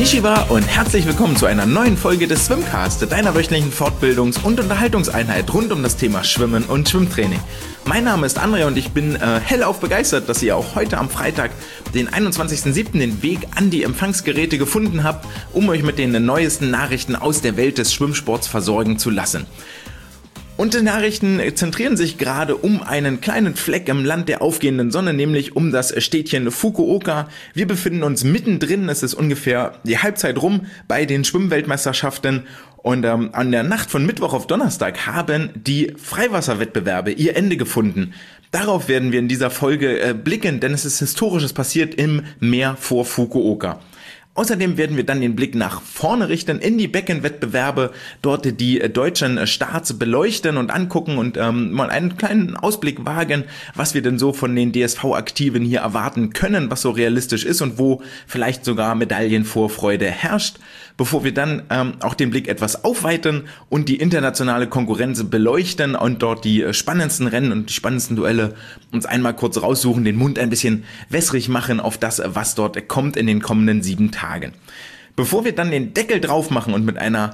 Konnichiwa und herzlich willkommen zu einer neuen Folge des Swimcast, deiner wöchentlichen Fortbildungs- und Unterhaltungseinheit rund um das Thema Schwimmen und Schwimmtraining. Mein Name ist André und ich bin hellauf begeistert, dass ihr auch heute am Freitag, den 21.07. den Weg an die Empfangsgeräte gefunden habt, um euch mit den neuesten Nachrichten aus der Welt des Schwimmsports versorgen zu lassen. Und die Nachrichten zentrieren sich gerade um einen kleinen Fleck im Land der aufgehenden Sonne, nämlich um das Städtchen Fukuoka. Wir befinden uns mittendrin, es ist ungefähr die Halbzeit rum bei den Schwimmweltmeisterschaften und an der Nacht von Mittwoch auf Donnerstag haben die Freiwasserwettbewerbe ihr Ende gefunden. Darauf werden wir in dieser Folge blicken, denn es ist Historisches passiert im Meer vor Fukuoka. Außerdem werden wir dann den Blick nach vorne richten in die Beckenwettbewerbe, dort die deutschen Starts beleuchten und angucken und mal einen kleinen Ausblick wagen, was wir denn so von den DSV-Aktiven hier erwarten können, was so realistisch ist und wo vielleicht sogar Medaillenvorfreude herrscht, bevor wir dann auch den Blick etwas aufweiten und die internationale Konkurrenz beleuchten und dort die spannendsten Rennen und die spannendsten Duelle uns einmal kurz raussuchen, den Mund ein bisschen wässrig machen auf das, was dort kommt in den kommenden 7 Tagen. Bevor wir dann den Deckel drauf machen und mit einer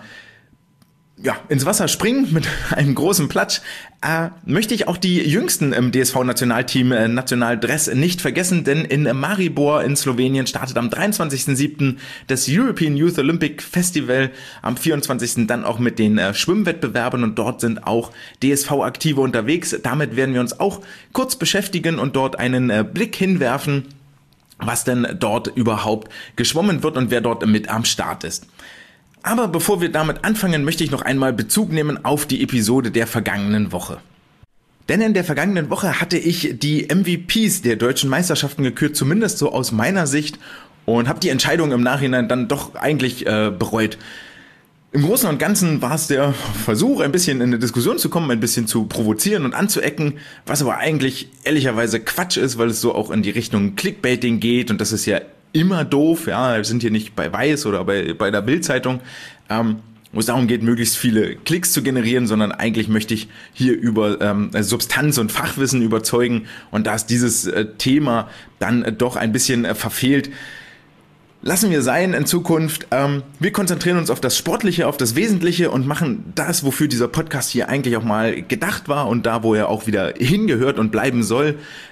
ins Wasser springen mit einem großen Platsch, möchte ich auch die Jüngsten im DSV-Nationalteam Nationaldress nicht vergessen, denn in Maribor in Slowenien startet am 23.07. das European Youth Olympic Festival, am 24. dann auch mit den Schwimmwettbewerben und dort sind auch DSV-Aktive unterwegs. Damit werden wir uns auch kurz beschäftigen und dort einen Blick hinwerfen, was denn dort überhaupt geschwommen wird und wer dort mit am Start ist. Aber bevor wir damit anfangen, möchte ich noch einmal Bezug nehmen auf die Episode der vergangenen Woche. Denn in der vergangenen Woche hatte ich die MVPs der deutschen Meisterschaften gekürt, zumindest so aus meiner Sicht, und habe die Entscheidung im Nachhinein dann doch eigentlich bereut. Im Großen und Ganzen war es der Versuch, ein bisschen in eine Diskussion zu kommen, ein bisschen zu provozieren und anzuecken, was aber eigentlich ehrlicherweise Quatsch ist, weil es so auch in die Richtung Clickbaiting geht und das ist ja immer doof, ja, wir sind hier nicht bei Weiß oder bei der Bild-Zeitung, wo es darum geht, möglichst viele Klicks zu generieren, sondern eigentlich möchte ich hier über Substanz und Fachwissen überzeugen und da ist dieses Thema dann doch ein bisschen verfehlt. Lassen wir sein in Zukunft. Wir konzentrieren uns auf das Sportliche, auf das Wesentliche und machen das, wofür dieser Podcast hier eigentlich auch mal gedacht war und da, wo er auch wieder hingehört und bleiben soll.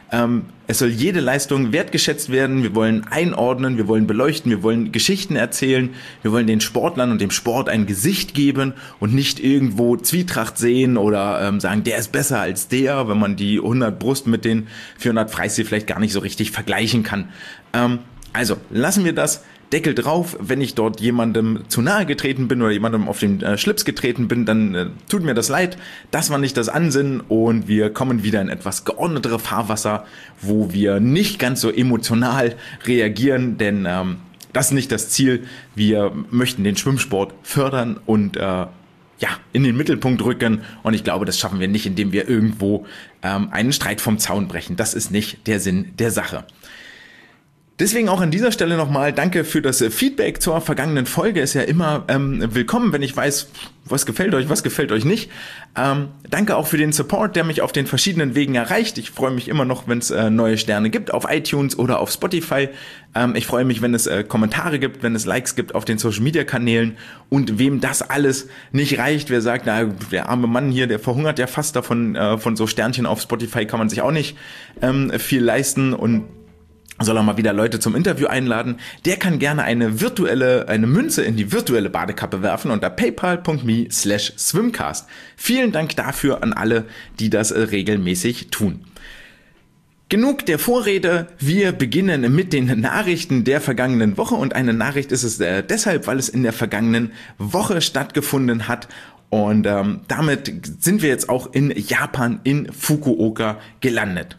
Es soll jede Leistung wertgeschätzt werden. Wir wollen einordnen, wir wollen beleuchten, wir wollen Geschichten erzählen. Wir wollen den Sportlern und dem Sport ein Gesicht geben und nicht irgendwo Zwietracht sehen oder sagen, der ist besser als der, wenn man die 100 Brust mit den 400 Freistil vielleicht gar nicht so richtig vergleichen kann. Also lassen wir das, Deckel drauf, wenn ich dort jemandem zu nahe getreten bin oder jemandem auf den Schlips getreten bin, dann tut mir das leid, das war nicht das Ansinnen und wir kommen wieder in etwas geordnetere Fahrwasser, wo wir nicht ganz so emotional reagieren, denn das ist nicht das Ziel, wir möchten den Schwimmsport fördern und in den Mittelpunkt rücken und ich glaube, das schaffen wir nicht, indem wir irgendwo einen Streit vom Zaun brechen, das ist nicht der Sinn der Sache. Deswegen auch an dieser Stelle nochmal danke für das Feedback zur vergangenen Folge. Ist ja immer willkommen, wenn ich weiß, was gefällt euch nicht. Danke auch für den Support, der mich auf den verschiedenen Wegen erreicht. Ich freue mich immer noch, wenn es neue Sterne gibt auf iTunes oder auf Spotify. Ich freue mich, wenn es Kommentare gibt, wenn es Likes gibt auf den Social-Media-Kanälen. Und wem das alles nicht reicht, wer sagt, na, der arme Mann hier, der verhungert ja fast davon, von so Sternchen auf Spotify kann man sich auch nicht viel leisten und soll er mal wieder Leute zum Interview einladen, der kann gerne eine Münze in die virtuelle Badekappe werfen unter paypal.me/swimcast. Vielen Dank dafür an alle, die das regelmäßig tun. Genug der Vorrede, wir beginnen mit den Nachrichten der vergangenen Woche und eine Nachricht ist es deshalb, weil es in der vergangenen Woche stattgefunden hat und damit sind wir jetzt auch in Japan in Fukuoka gelandet.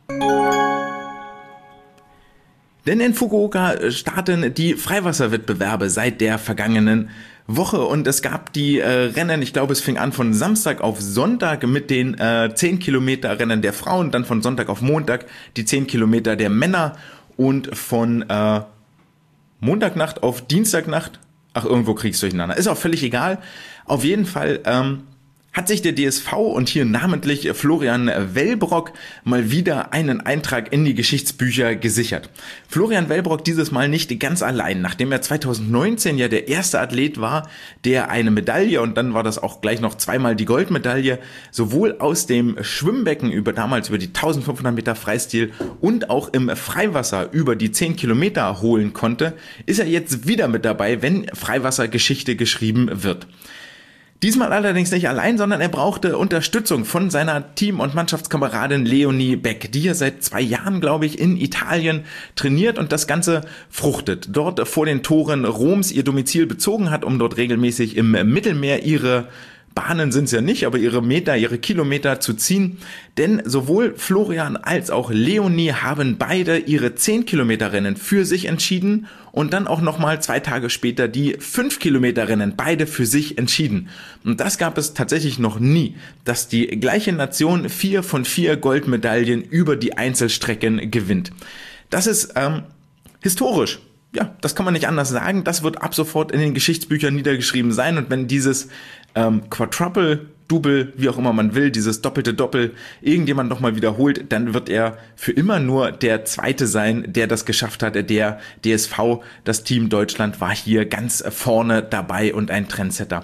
Denn in Fukuoka starten die Freiwasserwettbewerbe seit der vergangenen Woche und es gab die Rennen, ich glaube es fing an von Samstag auf Sonntag mit den 10 Kilometer Rennen der Frauen, dann von Sonntag auf Montag die 10 Kilometer der Männer und von Montagnacht auf Dienstagnacht, irgendwo krieg's durcheinander, ist auch völlig egal, auf jeden Fall hat sich der DSV und hier namentlich Florian Wellbrock mal wieder einen Eintrag in die Geschichtsbücher gesichert. Florian Wellbrock dieses Mal nicht ganz allein, nachdem er 2019 ja der erste Athlet war, der eine Medaille, und dann war das auch gleich noch zweimal die Goldmedaille, sowohl aus dem Schwimmbecken damals über die 1500 Meter Freistil und auch im Freiwasser über die 10 Kilometer holen konnte, ist er jetzt wieder mit dabei, wenn Freiwassergeschichte geschrieben wird. Diesmal allerdings nicht allein, sondern er brauchte Unterstützung von seiner Team- und Mannschaftskameradin Leonie Beck, die er seit 2 Jahren, glaube ich, in Italien trainiert und das Ganze fruchtet. Dort vor den Toren Roms ihr Domizil bezogen hat, um dort regelmäßig im Mittelmeer ihre Bahnen sind es ja nicht, aber ihre Kilometer zu ziehen, denn sowohl Florian als auch Leonie haben beide ihre 10-Kilometer-Rennen für sich entschieden und dann auch nochmal 2 Tage später die 5-Kilometer-Rennen beide für sich entschieden. Und das gab es tatsächlich noch nie, dass die gleiche Nation 4 von 4 Goldmedaillen über die Einzelstrecken gewinnt. Das ist historisch. Ja, das kann man nicht anders sagen. Das wird ab sofort in den Geschichtsbüchern niedergeschrieben sein. Und wenn dieses Quadruple, Double, wie auch immer man will, dieses doppelte Doppel irgendjemand nochmal wiederholt, dann wird er für immer nur der Zweite sein, der das geschafft hat. Der DSV, das Team Deutschland, war hier ganz vorne dabei und ein Trendsetter.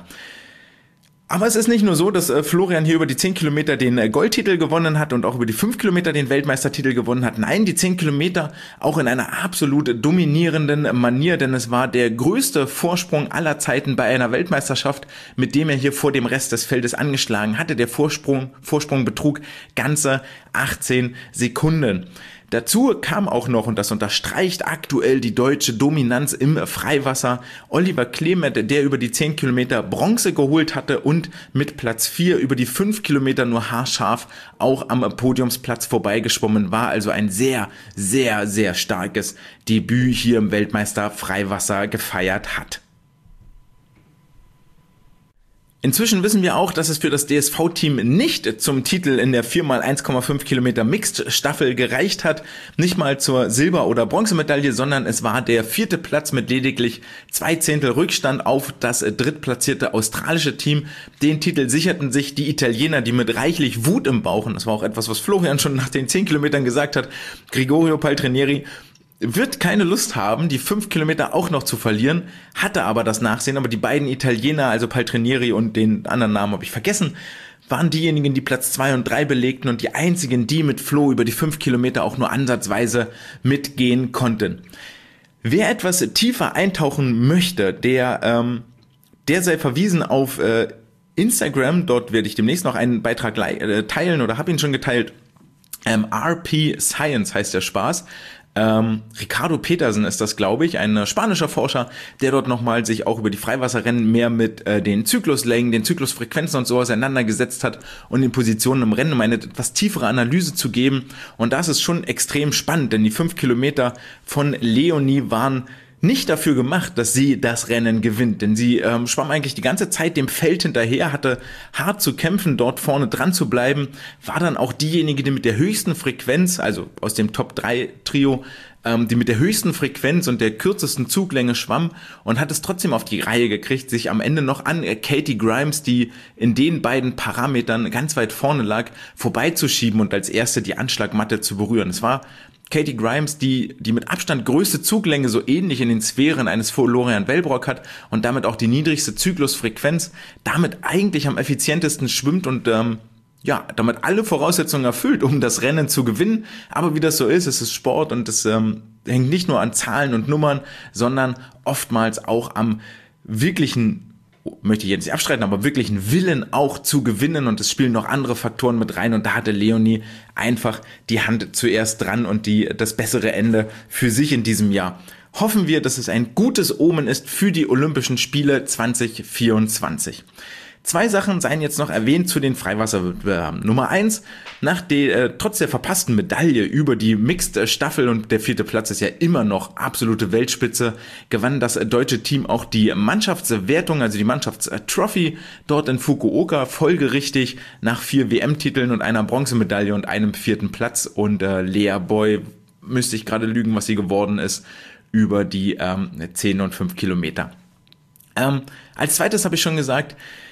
Aber es ist nicht nur so, dass Florian hier über die 10 Kilometer den Goldtitel gewonnen hat und auch über die 5 Kilometer den Weltmeistertitel gewonnen hat. Nein, die 10 Kilometer auch in einer absolut dominierenden Manier, denn es war der größte Vorsprung aller Zeiten bei einer Weltmeisterschaft, mit dem er hier vor dem Rest des Feldes angeschlagen hatte. Der Vorsprung betrug ganze 18 Sekunden. Dazu kam auch noch, und das unterstreicht aktuell die deutsche Dominanz im Freiwasser, Oliver Klemet, der über die 10 Kilometer Bronze geholt hatte und mit Platz 4 über die 5 Kilometer nur haarscharf auch am Podiumsplatz vorbeigeschwommen war. Also ein sehr, sehr, sehr starkes Debüt hier im Weltmeister Freiwasser gefeiert hat. Inzwischen wissen wir auch, dass es für das DSV-Team nicht zum Titel in der 4x1,5 Kilometer Mixed-Staffel gereicht hat, nicht mal zur Silber- oder Bronzemedaille, sondern es war der 4. Platz mit lediglich 2 Zehntel Rückstand auf das drittplatzierte australische Team. Den Titel sicherten sich die Italiener, die mit reichlich Wut im Bauch, und das war auch etwas, was Florian schon nach den 10 Kilometern gesagt hat, Gregorio Paltrinieri wird keine Lust haben, die 5 Kilometer auch noch zu verlieren, hatte aber das Nachsehen, aber die beiden Italiener, also Paltrinieri und den anderen Namen habe ich vergessen, waren diejenigen, die Platz 2 und 3 belegten und die einzigen, die mit Flo über die 5 Kilometer auch nur ansatzweise mitgehen konnten. Wer etwas tiefer eintauchen möchte, der sei verwiesen auf Instagram, dort werde ich demnächst noch einen Beitrag teilen oder habe ihn schon geteilt. RP Science heißt der Spaß. Ricardo Petersen ist das, glaube ich, ein spanischer Forscher, der dort nochmal sich auch über die Freiwasserrennen mehr mit den Zykluslängen, den Zyklusfrequenzen und so auseinandergesetzt hat und den Positionen im Rennen, um eine etwas tiefere Analyse zu geben. Und das ist schon extrem spannend, denn die 5 Kilometer von Leonie waren nicht dafür gemacht, dass sie das Rennen gewinnt, denn sie schwamm eigentlich die ganze Zeit dem Feld hinterher, hatte hart zu kämpfen, dort vorne dran zu bleiben, war dann auch diejenige, die mit der höchsten Frequenz, also aus dem Top-3-Trio, die mit der höchsten Frequenz und der kürzesten Zuglänge schwamm und hat es trotzdem auf die Reihe gekriegt, sich am Ende noch an Katie Grimes, die in den beiden Parametern ganz weit vorne lag, vorbeizuschieben und als erste die Anschlagmatte zu berühren. Es war Katie Grimes, die mit Abstand größte Zuglänge so ähnlich in den Sphären eines Florian Wellbrock hat und damit auch die niedrigste Zyklusfrequenz, damit eigentlich am effizientesten schwimmt und damit alle Voraussetzungen erfüllt, um das Rennen zu gewinnen. Aber wie das so ist, es ist Sport und es hängt nicht nur an Zahlen und Nummern, sondern oftmals auch am wirklichen, möchte ich jetzt nicht abstreiten, aber wirklichen Willen auch zu gewinnen, und es spielen noch andere Faktoren mit rein, und da hatte Leonie einfach die Hand zuerst dran und das bessere Ende für sich in diesem Jahr. Hoffen wir, dass es ein gutes Omen ist für die Olympischen Spiele 2024. 2 Sachen seien jetzt noch erwähnt zu den Freiwasserwettbewerben. Nummer 1, trotz der verpassten Medaille über die Mixed-Staffel, und der 4. Platz ist ja immer noch absolute Weltspitze, gewann das deutsche Team auch die Mannschaftswertung, also die Mannschaftstrophy dort in Fukuoka, folgerichtig nach 4 WM-Titeln und einer Bronzemedaille und einem 4. Platz, und Lea Boy, müsste ich gerade lügen, was sie geworden ist, über die 10 und 5 Kilometer. Als zweites habe ich schon gesagt,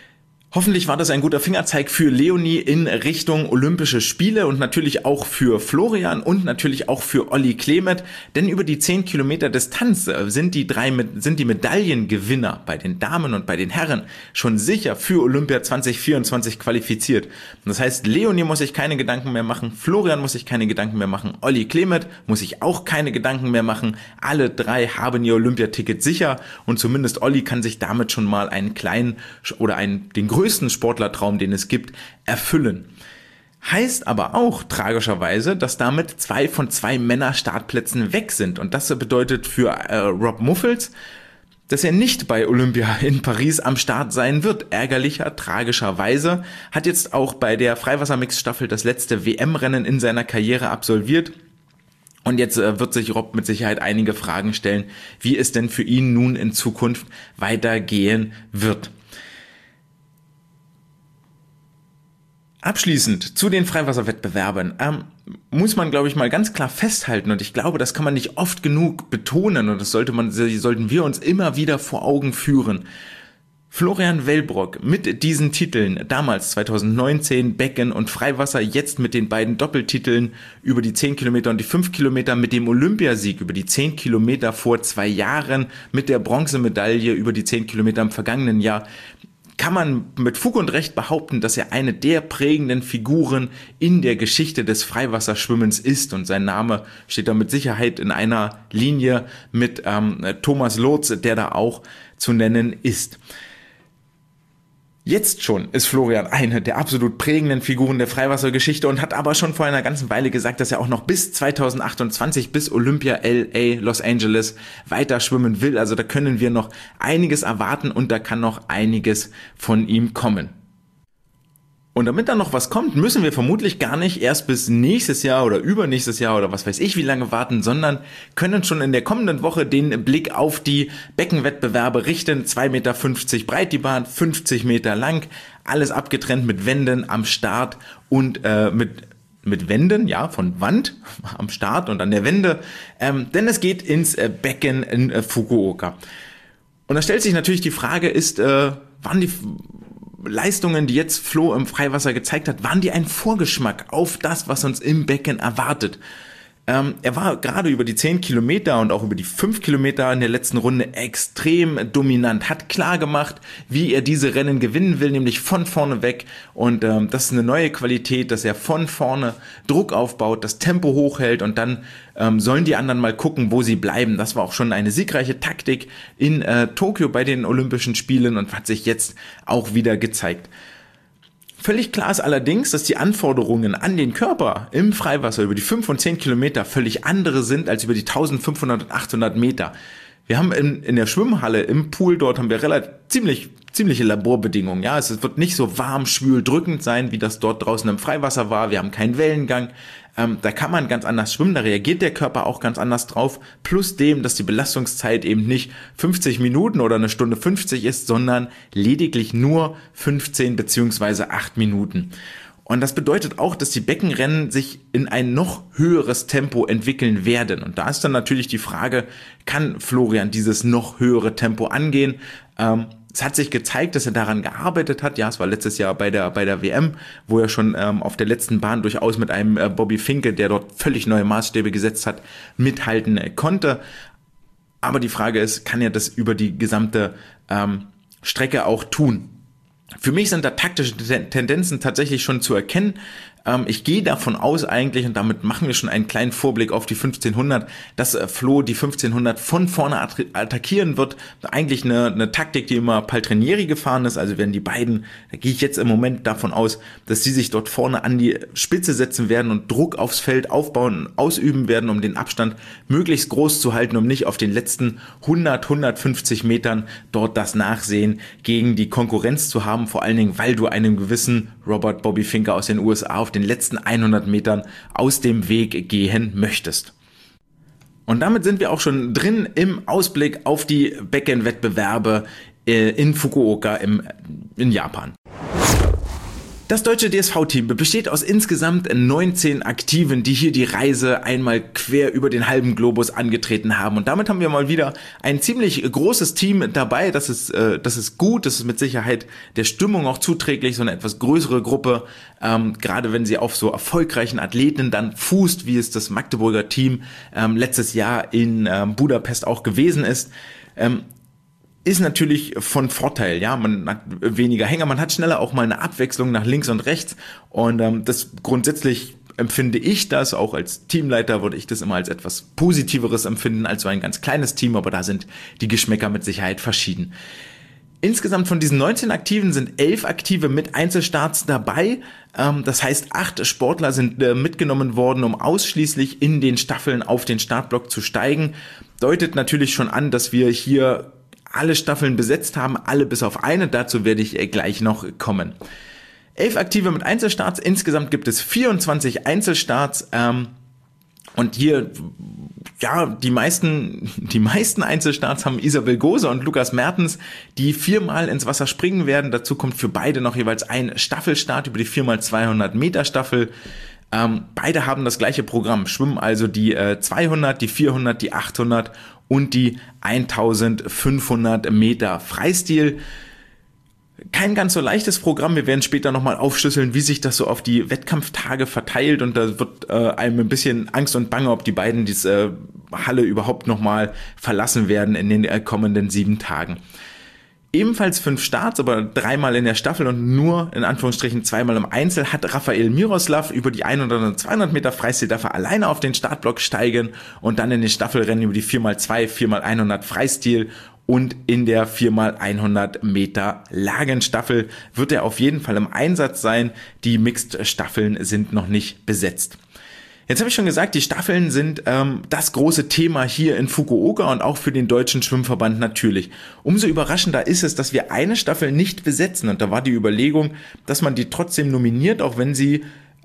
Hoffentlich war das ein guter Fingerzeig für Leonie in Richtung Olympische Spiele und natürlich auch für Florian und natürlich auch für Olli Klemet, denn über die 10 Kilometer Distanz sind die Medaillengewinner bei den Damen und bei den Herren schon sicher für Olympia 2024 qualifiziert. Das heißt, Leonie muss sich keine Gedanken mehr machen, Florian muss sich keine Gedanken mehr machen, Olli Klemet muss sich auch keine Gedanken mehr machen. Alle drei haben ihr Olympiaticket sicher und zumindest Olli kann sich damit schon mal einen kleinen oder den größten Sportlertraum, den es gibt, erfüllen. Heißt aber auch tragischerweise, dass damit 2 von 2 Männer-Startplätzen weg sind. Und das bedeutet für Rob Muffels, dass er nicht bei Olympia in Paris am Start sein wird. Tragischerweise, hat jetzt auch bei der Freiwassermix-Staffel das letzte WM-Rennen in seiner Karriere absolviert. Und jetzt wird sich Rob mit Sicherheit einige Fragen stellen, wie es denn für ihn nun in Zukunft weitergehen wird. Abschließend zu den Freiwasserwettbewerben muss man, glaube ich, mal ganz klar festhalten und ich glaube, das kann man nicht oft genug betonen und das sollten wir uns immer wieder vor Augen führen. Florian Wellbrock mit diesen Titeln, damals 2019 Becken und Freiwasser, jetzt mit den beiden Doppeltiteln über die 10 Kilometer und die 5 Kilometer, mit dem Olympiasieg über die 10 Kilometer vor 2 Jahren, mit der Bronzemedaille über die 10 Kilometer im vergangenen Jahr, kann man mit Fug und Recht behaupten, dass er eine der prägenden Figuren in der Geschichte des Freiwasserschwimmens ist und sein Name steht da mit Sicherheit in einer Linie mit Thomas Lotz, der da auch zu nennen ist. Jetzt schon ist Florian eine der absolut prägenden Figuren der Freiwassergeschichte und hat aber schon vor einer ganzen Weile gesagt, dass er auch noch bis 2028, bis Olympia LA Los Angeles weiter schwimmen will. Also da können wir noch einiges erwarten und da kann noch einiges von ihm kommen. Und damit da noch was kommt, müssen wir vermutlich gar nicht erst bis nächstes Jahr oder übernächstes Jahr oder was weiß ich wie lange warten, sondern können schon in der kommenden Woche den Blick auf die Beckenwettbewerbe richten. 2,50 Meter breit die Bahn, 50 Meter lang, alles abgetrennt mit Wänden am Start und mit Wänden, ja, von Wand am Start und an der Wände, denn es geht ins Becken in Fukuoka. Und da stellt sich natürlich die Frage, waren die Leistungen, die jetzt Flo im Freiwasser gezeigt hat, waren die ein Vorgeschmack auf das, was uns im Becken erwartet? Er war gerade über die 10 Kilometer und auch über die 5 Kilometer in der letzten Runde extrem dominant, hat klar gemacht, wie er diese Rennen gewinnen will, nämlich von vorne weg und das ist eine neue Qualität, dass er von vorne Druck aufbaut, das Tempo hochhält und dann sollen die anderen mal gucken, wo sie bleiben. Das war auch schon eine siegreiche Taktik in Tokio bei den Olympischen Spielen und hat sich jetzt auch wieder gezeigt. Völlig klar ist allerdings, dass die Anforderungen an den Körper im Freiwasser über die 5 und 10 Kilometer völlig andere sind als über die 1500 und 800 Meter. Wir haben in der Schwimmhalle, im Pool dort haben wir ziemliche Laborbedingungen. Ja, es wird nicht so warm, schwül, drückend sein, wie das dort draußen im Freiwasser war. Wir haben keinen Wellengang. Da kann man ganz anders schwimmen, da reagiert der Körper auch ganz anders drauf. Plus dem, dass die Belastungszeit eben nicht 50 Minuten oder 1:50 ist, sondern lediglich nur 15 bzw. 8 Minuten. Und das bedeutet auch, dass die Beckenrennen sich in ein noch höheres Tempo entwickeln werden. Und da ist dann natürlich die Frage, kann Florian dieses noch höhere Tempo angehen? Es hat sich gezeigt, dass er daran gearbeitet hat. Ja, es war letztes Jahr bei der WM, wo er schon auf der letzten Bahn durchaus mit einem Bobby Finke, der dort völlig neue Maßstäbe gesetzt hat, mithalten konnte. Aber die Frage ist, kann er das über die gesamte Strecke auch tun? Für mich sind da taktische Tendenzen tatsächlich schon zu erkennen. Ich gehe davon aus eigentlich, und damit machen wir schon einen kleinen Vorblick auf die 1500, dass Flo die 1500 von vorne attackieren wird. Eigentlich eine Taktik, die immer Paltrinieri gefahren ist. Also werden die beiden, da gehe ich jetzt im Moment davon aus, dass sie sich dort vorne an die Spitze setzen werden und Druck aufs Feld aufbauen und ausüben werden, um den Abstand möglichst groß zu halten, um nicht auf den letzten 150 Metern dort das Nachsehen gegen die Konkurrenz zu haben. Vor allen Dingen, weil du einem gewissen Robert Bobby Finke aus den USA auf den letzten 100 Metern aus dem Weg gehen möchtest. Und damit sind wir auch schon drin im Ausblick auf die Beckenwettbewerbe in Fukuoka in Japan. Das deutsche DSV-Team besteht aus insgesamt 19 Aktiven, die hier die Reise einmal quer über den halben Globus angetreten haben. Und damit haben wir mal wieder ein ziemlich großes Team dabei. Das ist gut, das ist mit Sicherheit der Stimmung auch zuträglich, so eine etwas größere Gruppe, gerade wenn sie auf so erfolgreichen Athleten dann fußt, wie es das Magdeburger Team letztes Jahr in Budapest auch gewesen ist. Ist natürlich von Vorteil, ja, man hat weniger Hänger, man hat schneller auch mal eine Abwechslung nach links und rechts und das grundsätzlich empfinde ich das, auch als Teamleiter würde ich das immer als etwas Positiveres empfinden als so ein ganz kleines Team, aber da sind die Geschmäcker mit Sicherheit verschieden. Insgesamt von diesen 19 Aktiven sind 11 Aktive mit Einzelstarts dabei. Das heißt, 8 Sportler sind mitgenommen worden, um ausschließlich in den Staffeln auf den Startblock zu steigen. Deutet natürlich schon an, dass wir hier alle Staffeln besetzt haben, alle bis auf eine, dazu werde ich gleich noch kommen. 11 Aktive mit Einzelstarts, insgesamt gibt es 24 Einzelstarts und hier, ja, die meisten Einzelstarts haben Isabel Gose und Lukas Mertens, die 4-mal ins Wasser springen werden. Dazu kommt für beide noch jeweils ein Staffelstart über die 4x200 Meter Staffel. Beide haben das gleiche Programm, schwimmen also die 200, die 400, die 800 und die 1500 Meter Freistil. Kein ganz so leichtes Programm, wir werden später nochmal aufschlüsseln, wie sich das so auf die Wettkampftage verteilt und da wird einem ein bisschen Angst und Bange, ob die beiden diese Halle überhaupt nochmal verlassen werden in den kommenden 7 Tagen. Ebenfalls 5 Starts, aber 3-mal in der Staffel und nur in Anführungsstrichen 2-mal im Einzel hat Rafael Miroslav über die 100 und 200 Meter Freistil darf er alleine auf den Startblock steigen und dann in den Staffelrennen über die 4x2, 4x100 Freistil und in der 4x100 Meter Lagenstaffel wird er auf jeden Fall im Einsatz sein. Die Mixed-Staffeln sind noch nicht besetzt. Jetzt habe ich schon gesagt, die Staffeln sind das große Thema hier in Fukuoka und auch für den Deutschen Schwimmverband natürlich. Umso überraschender ist es, dass wir eine Staffel nicht besetzen und da war die Überlegung, dass man die trotzdem nominiert, auch wenn sie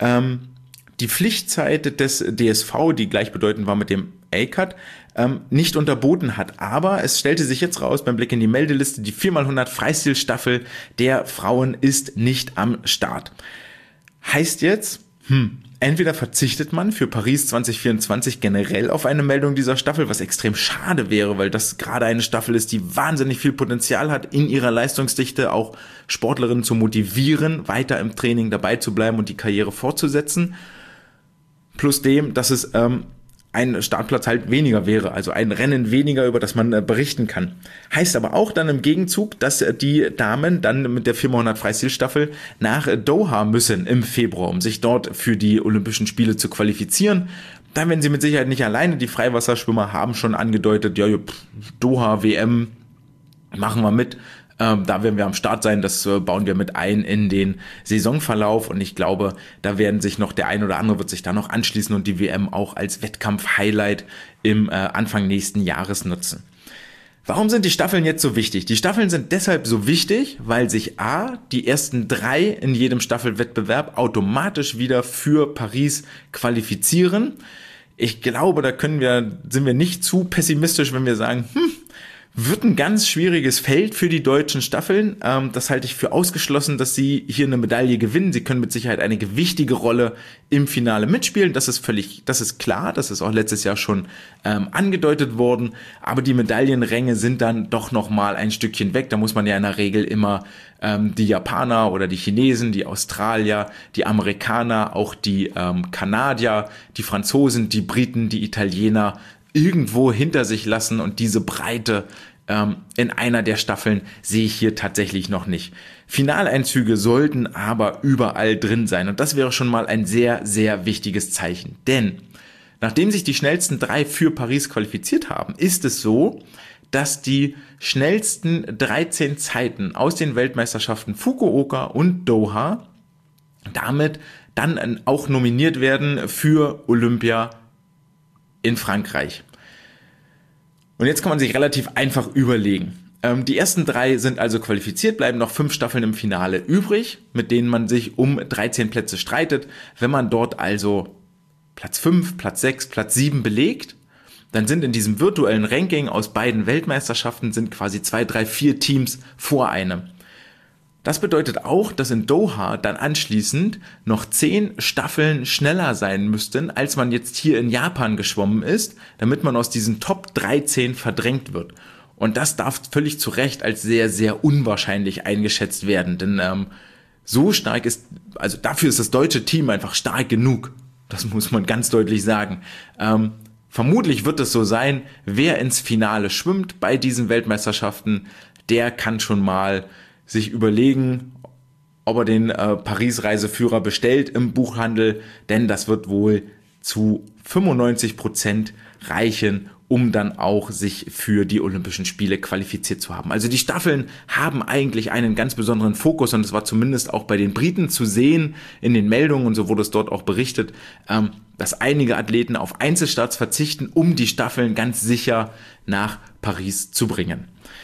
die Pflichtzeit des DSV, die gleichbedeutend war mit dem A-Cut, nicht unterboten hat. Aber es stellte sich jetzt raus beim Blick in die Meldeliste, die 4x100 Freistilstaffel der Frauen ist nicht am Start. Heißt jetzt, entweder verzichtet man für Paris 2024 generell auf eine Meldung dieser Staffel, was extrem schade wäre, weil das gerade eine Staffel ist, die wahnsinnig viel Potenzial hat, in ihrer Leistungsdichte auch Sportlerinnen zu motivieren, weiter im Training dabei zu bleiben und die Karriere fortzusetzen. Plus dem, dass es ein Startplatz halt weniger wäre, also ein Rennen weniger, über das man berichten kann. Heißt aber auch dann im Gegenzug, dass die Damen dann mit der 4x100 Freistilstaffel nach Doha müssen im Februar, um sich dort für die Olympischen Spiele zu qualifizieren. Da werden sie mit Sicherheit nicht alleine. Die Freiwasserschwimmer haben schon angedeutet, ja, Doha, WM, machen wir mit. Da werden wir am Start sein, das bauen wir mit ein in den Saisonverlauf und ich glaube, da werden sich noch der ein oder andere wird sich da noch anschließen und die WM auch als Wettkampf-Highlight im Anfang nächsten Jahres nutzen. Warum sind die Staffeln jetzt so wichtig? Die Staffeln sind deshalb so wichtig, weil sich die ersten 3 in jedem Staffelwettbewerb automatisch wieder für Paris qualifizieren. Ich glaube, sind wir nicht zu pessimistisch, wenn wir sagen, wird ein ganz schwieriges Feld für die deutschen Staffeln. Das halte ich für ausgeschlossen, dass sie hier eine Medaille gewinnen. Sie können mit Sicherheit eine gewichtige Rolle im Finale mitspielen. Das ist klar. Das ist auch letztes Jahr schon angedeutet worden. Aber die Medaillenränge sind dann doch noch mal ein Stückchen weg. Da muss man ja in der Regel immer die Japaner oder die Chinesen, die Australier, die Amerikaner, auch die Kanadier, die Franzosen, die Briten, die Italiener irgendwo hinter sich lassen und diese Breite in einer der Staffeln sehe ich hier tatsächlich noch nicht. Finaleinzüge sollten aber überall drin sein und das wäre schon mal ein sehr, sehr wichtiges Zeichen. Denn nachdem sich die schnellsten 3 für Paris qualifiziert haben, ist es so, dass die schnellsten 13 Zeiten aus den Weltmeisterschaften Fukuoka und Doha damit dann auch nominiert werden für Olympia in Frankreich. Und jetzt kann man sich relativ einfach überlegen. Die ersten 3 sind also qualifiziert, bleiben noch 5 Staffeln im Finale übrig, mit denen man sich um 13 Plätze streitet. Wenn man dort also Platz 5, Platz 6, Platz 7 belegt, dann sind in diesem virtuellen Ranking aus beiden Weltmeisterschaften sind quasi 2, 3, 4 Teams vor einem. Das bedeutet auch, dass in Doha dann anschließend noch 10 Staffeln schneller sein müssten, als man jetzt hier in Japan geschwommen ist, damit man aus diesen Top 13 verdrängt wird. Und das darf völlig zu Recht als sehr, sehr unwahrscheinlich eingeschätzt werden, denn so stark ist, also dafür ist das deutsche Team einfach stark genug. Das muss man ganz deutlich sagen. Vermutlich wird es so sein, wer ins Finale schwimmt bei diesen Weltmeisterschaften, der kann schon mal sich überlegen, ob er den Paris-Reiseführer bestellt im Buchhandel, denn das wird wohl zu 95% reichen, um dann auch sich für die Olympischen Spiele qualifiziert zu haben. Also die Staffeln haben eigentlich einen ganz besonderen Fokus und es war zumindest auch bei den Briten zu sehen in den Meldungen und so wurde es dort auch berichtet, dass einige Athleten auf Einzelstarts verzichten, um die Staffeln ganz sicher nach Paris zu bringen.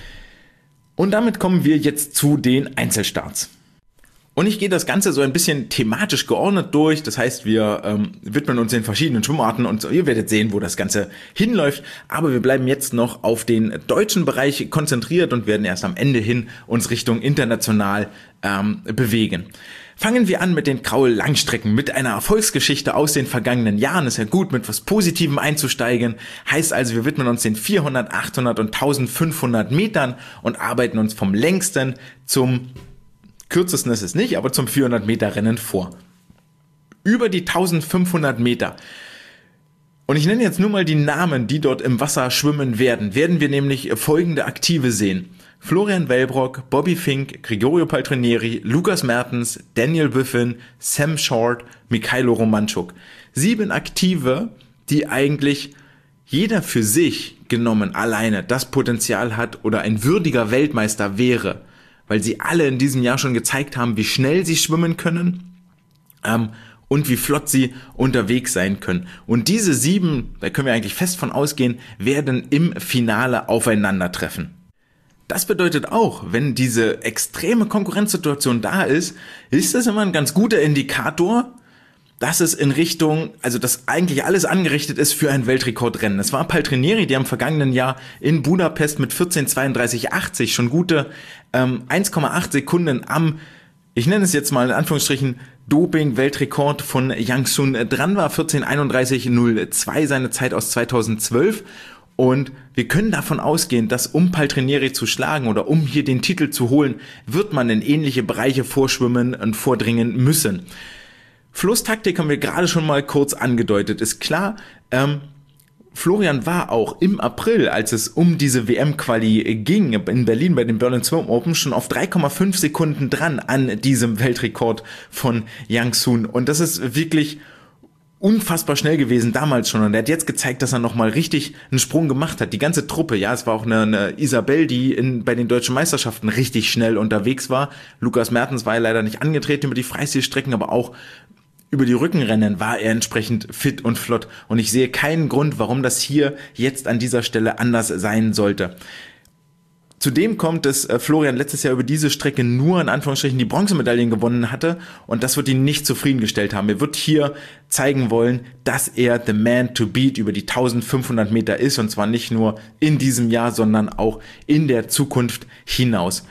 Und damit kommen wir jetzt zu den Einzelstarts. Und ich gehe das Ganze so ein bisschen thematisch geordnet durch. Das heißt, wir widmen uns den verschiedenen Schwimmarten und ihr werdet sehen, wo das Ganze hinläuft. Aber wir bleiben jetzt noch auf den deutschen Bereich konzentriert und werden erst am Ende hin uns Richtung international bewegen. Fangen wir an mit den Kraul-Langstrecken, mit einer Erfolgsgeschichte aus den vergangenen Jahren. Ist ja gut, mit was Positivem einzusteigen. Heißt also, wir widmen uns den 400, 800 und 1500 Metern und arbeiten uns vom längsten zum kürzesten ist es nicht, aber zum 400 Meter Rennen vor. Über die 1500 Meter. Und ich nenne jetzt nur mal die Namen, die dort im Wasser schwimmen werden wir nämlich folgende Aktive sehen. Florian Wellbrock, Bobby Fink, Gregorio Paltrinieri, Lukas Mertens, Daniel Biffen, Sam Short, Mikhailo Romanchuk. 7 Aktive, die eigentlich jeder für sich genommen alleine das Potenzial hat oder ein würdiger Weltmeister wäre, weil sie alle in diesem Jahr schon gezeigt haben, wie schnell sie schwimmen können und wie flott sie unterwegs sein können. Und diese 7, da können wir eigentlich fest von ausgehen, werden im Finale aufeinandertreffen. Das bedeutet auch, wenn diese extreme Konkurrenzsituation da ist das immer ein ganz guter Indikator, dass es in Richtung, also dass eigentlich alles angerichtet ist für ein Weltrekordrennen. Es war Paltrinieri, der im vergangenen Jahr in Budapest mit 14:32,80 schon gute 1,8 Sekunden am, ich nenne es jetzt mal in Anführungsstrichen, Doping-Weltrekord von Yang Sun dran war. 14:31,02 seine Zeit aus 2012. Und wir können davon ausgehen, dass um Paltrinieri zu schlagen oder um hier den Titel zu holen, wird man in ähnliche Bereiche vorschwimmen und vordringen müssen. Flusstaktik haben wir gerade schon mal kurz angedeutet. Ist klar, Florian war auch im April, als es um diese WM-Quali ging, in Berlin bei den Berlin Swim Open, schon auf 3,5 Sekunden dran an diesem Weltrekord von Yang Sun. Und das ist wirklich unfassbar schnell gewesen damals schon. Und er hat jetzt gezeigt, dass er nochmal richtig einen Sprung gemacht hat. Die ganze Truppe, ja, es war auch eine Isabel, die bei den deutschen Meisterschaften richtig schnell unterwegs war. Lukas Mertens war ja leider nicht angetreten über die Freistilstrecken, aber auch über die Rückenrennen war er entsprechend fit und flott. Und ich sehe keinen Grund, warum das hier jetzt an dieser Stelle anders sein sollte. Zudem kommt, dass Florian letztes Jahr über diese Strecke nur in Anführungsstrichen die Bronzemedaillen gewonnen hatte und das wird ihn nicht zufriedengestellt haben. Er wird hier zeigen wollen, dass er the man to beat über die 1500 Meter ist und zwar nicht nur in diesem Jahr, sondern auch in der Zukunft hinaus.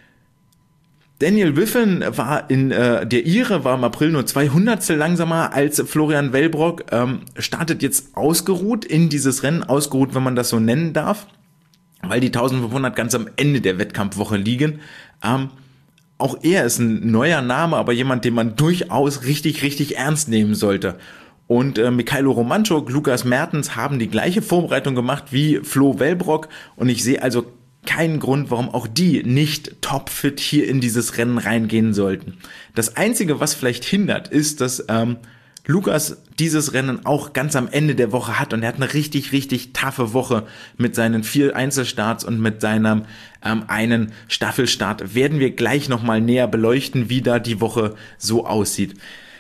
Daniel Biffen war der Ire war im April nur 200stel langsamer als Florian Wellbrock, startet jetzt ausgeruht in dieses Rennen, ausgeruht, wenn man das so nennen darf, weil die 1500 ganz am Ende der Wettkampfwoche liegen. Auch er ist ein neuer Name, aber jemand, den man durchaus richtig ernst nehmen sollte. Und Mikhailo Romanchuk, Lukas Mertens haben die gleiche Vorbereitung gemacht wie Flo Wellbrock und ich sehe also keinen Grund, warum auch die nicht topfit hier in dieses Rennen reingehen sollten. Das Einzige, was vielleicht hindert, ist, dass Lukas dieses Rennen auch ganz am Ende der Woche hat und er hat eine richtig taffe Woche mit seinen 4 Einzelstarts und mit seinem einen Staffelstart. Werden wir gleich nochmal näher beleuchten, wie da die Woche so aussieht.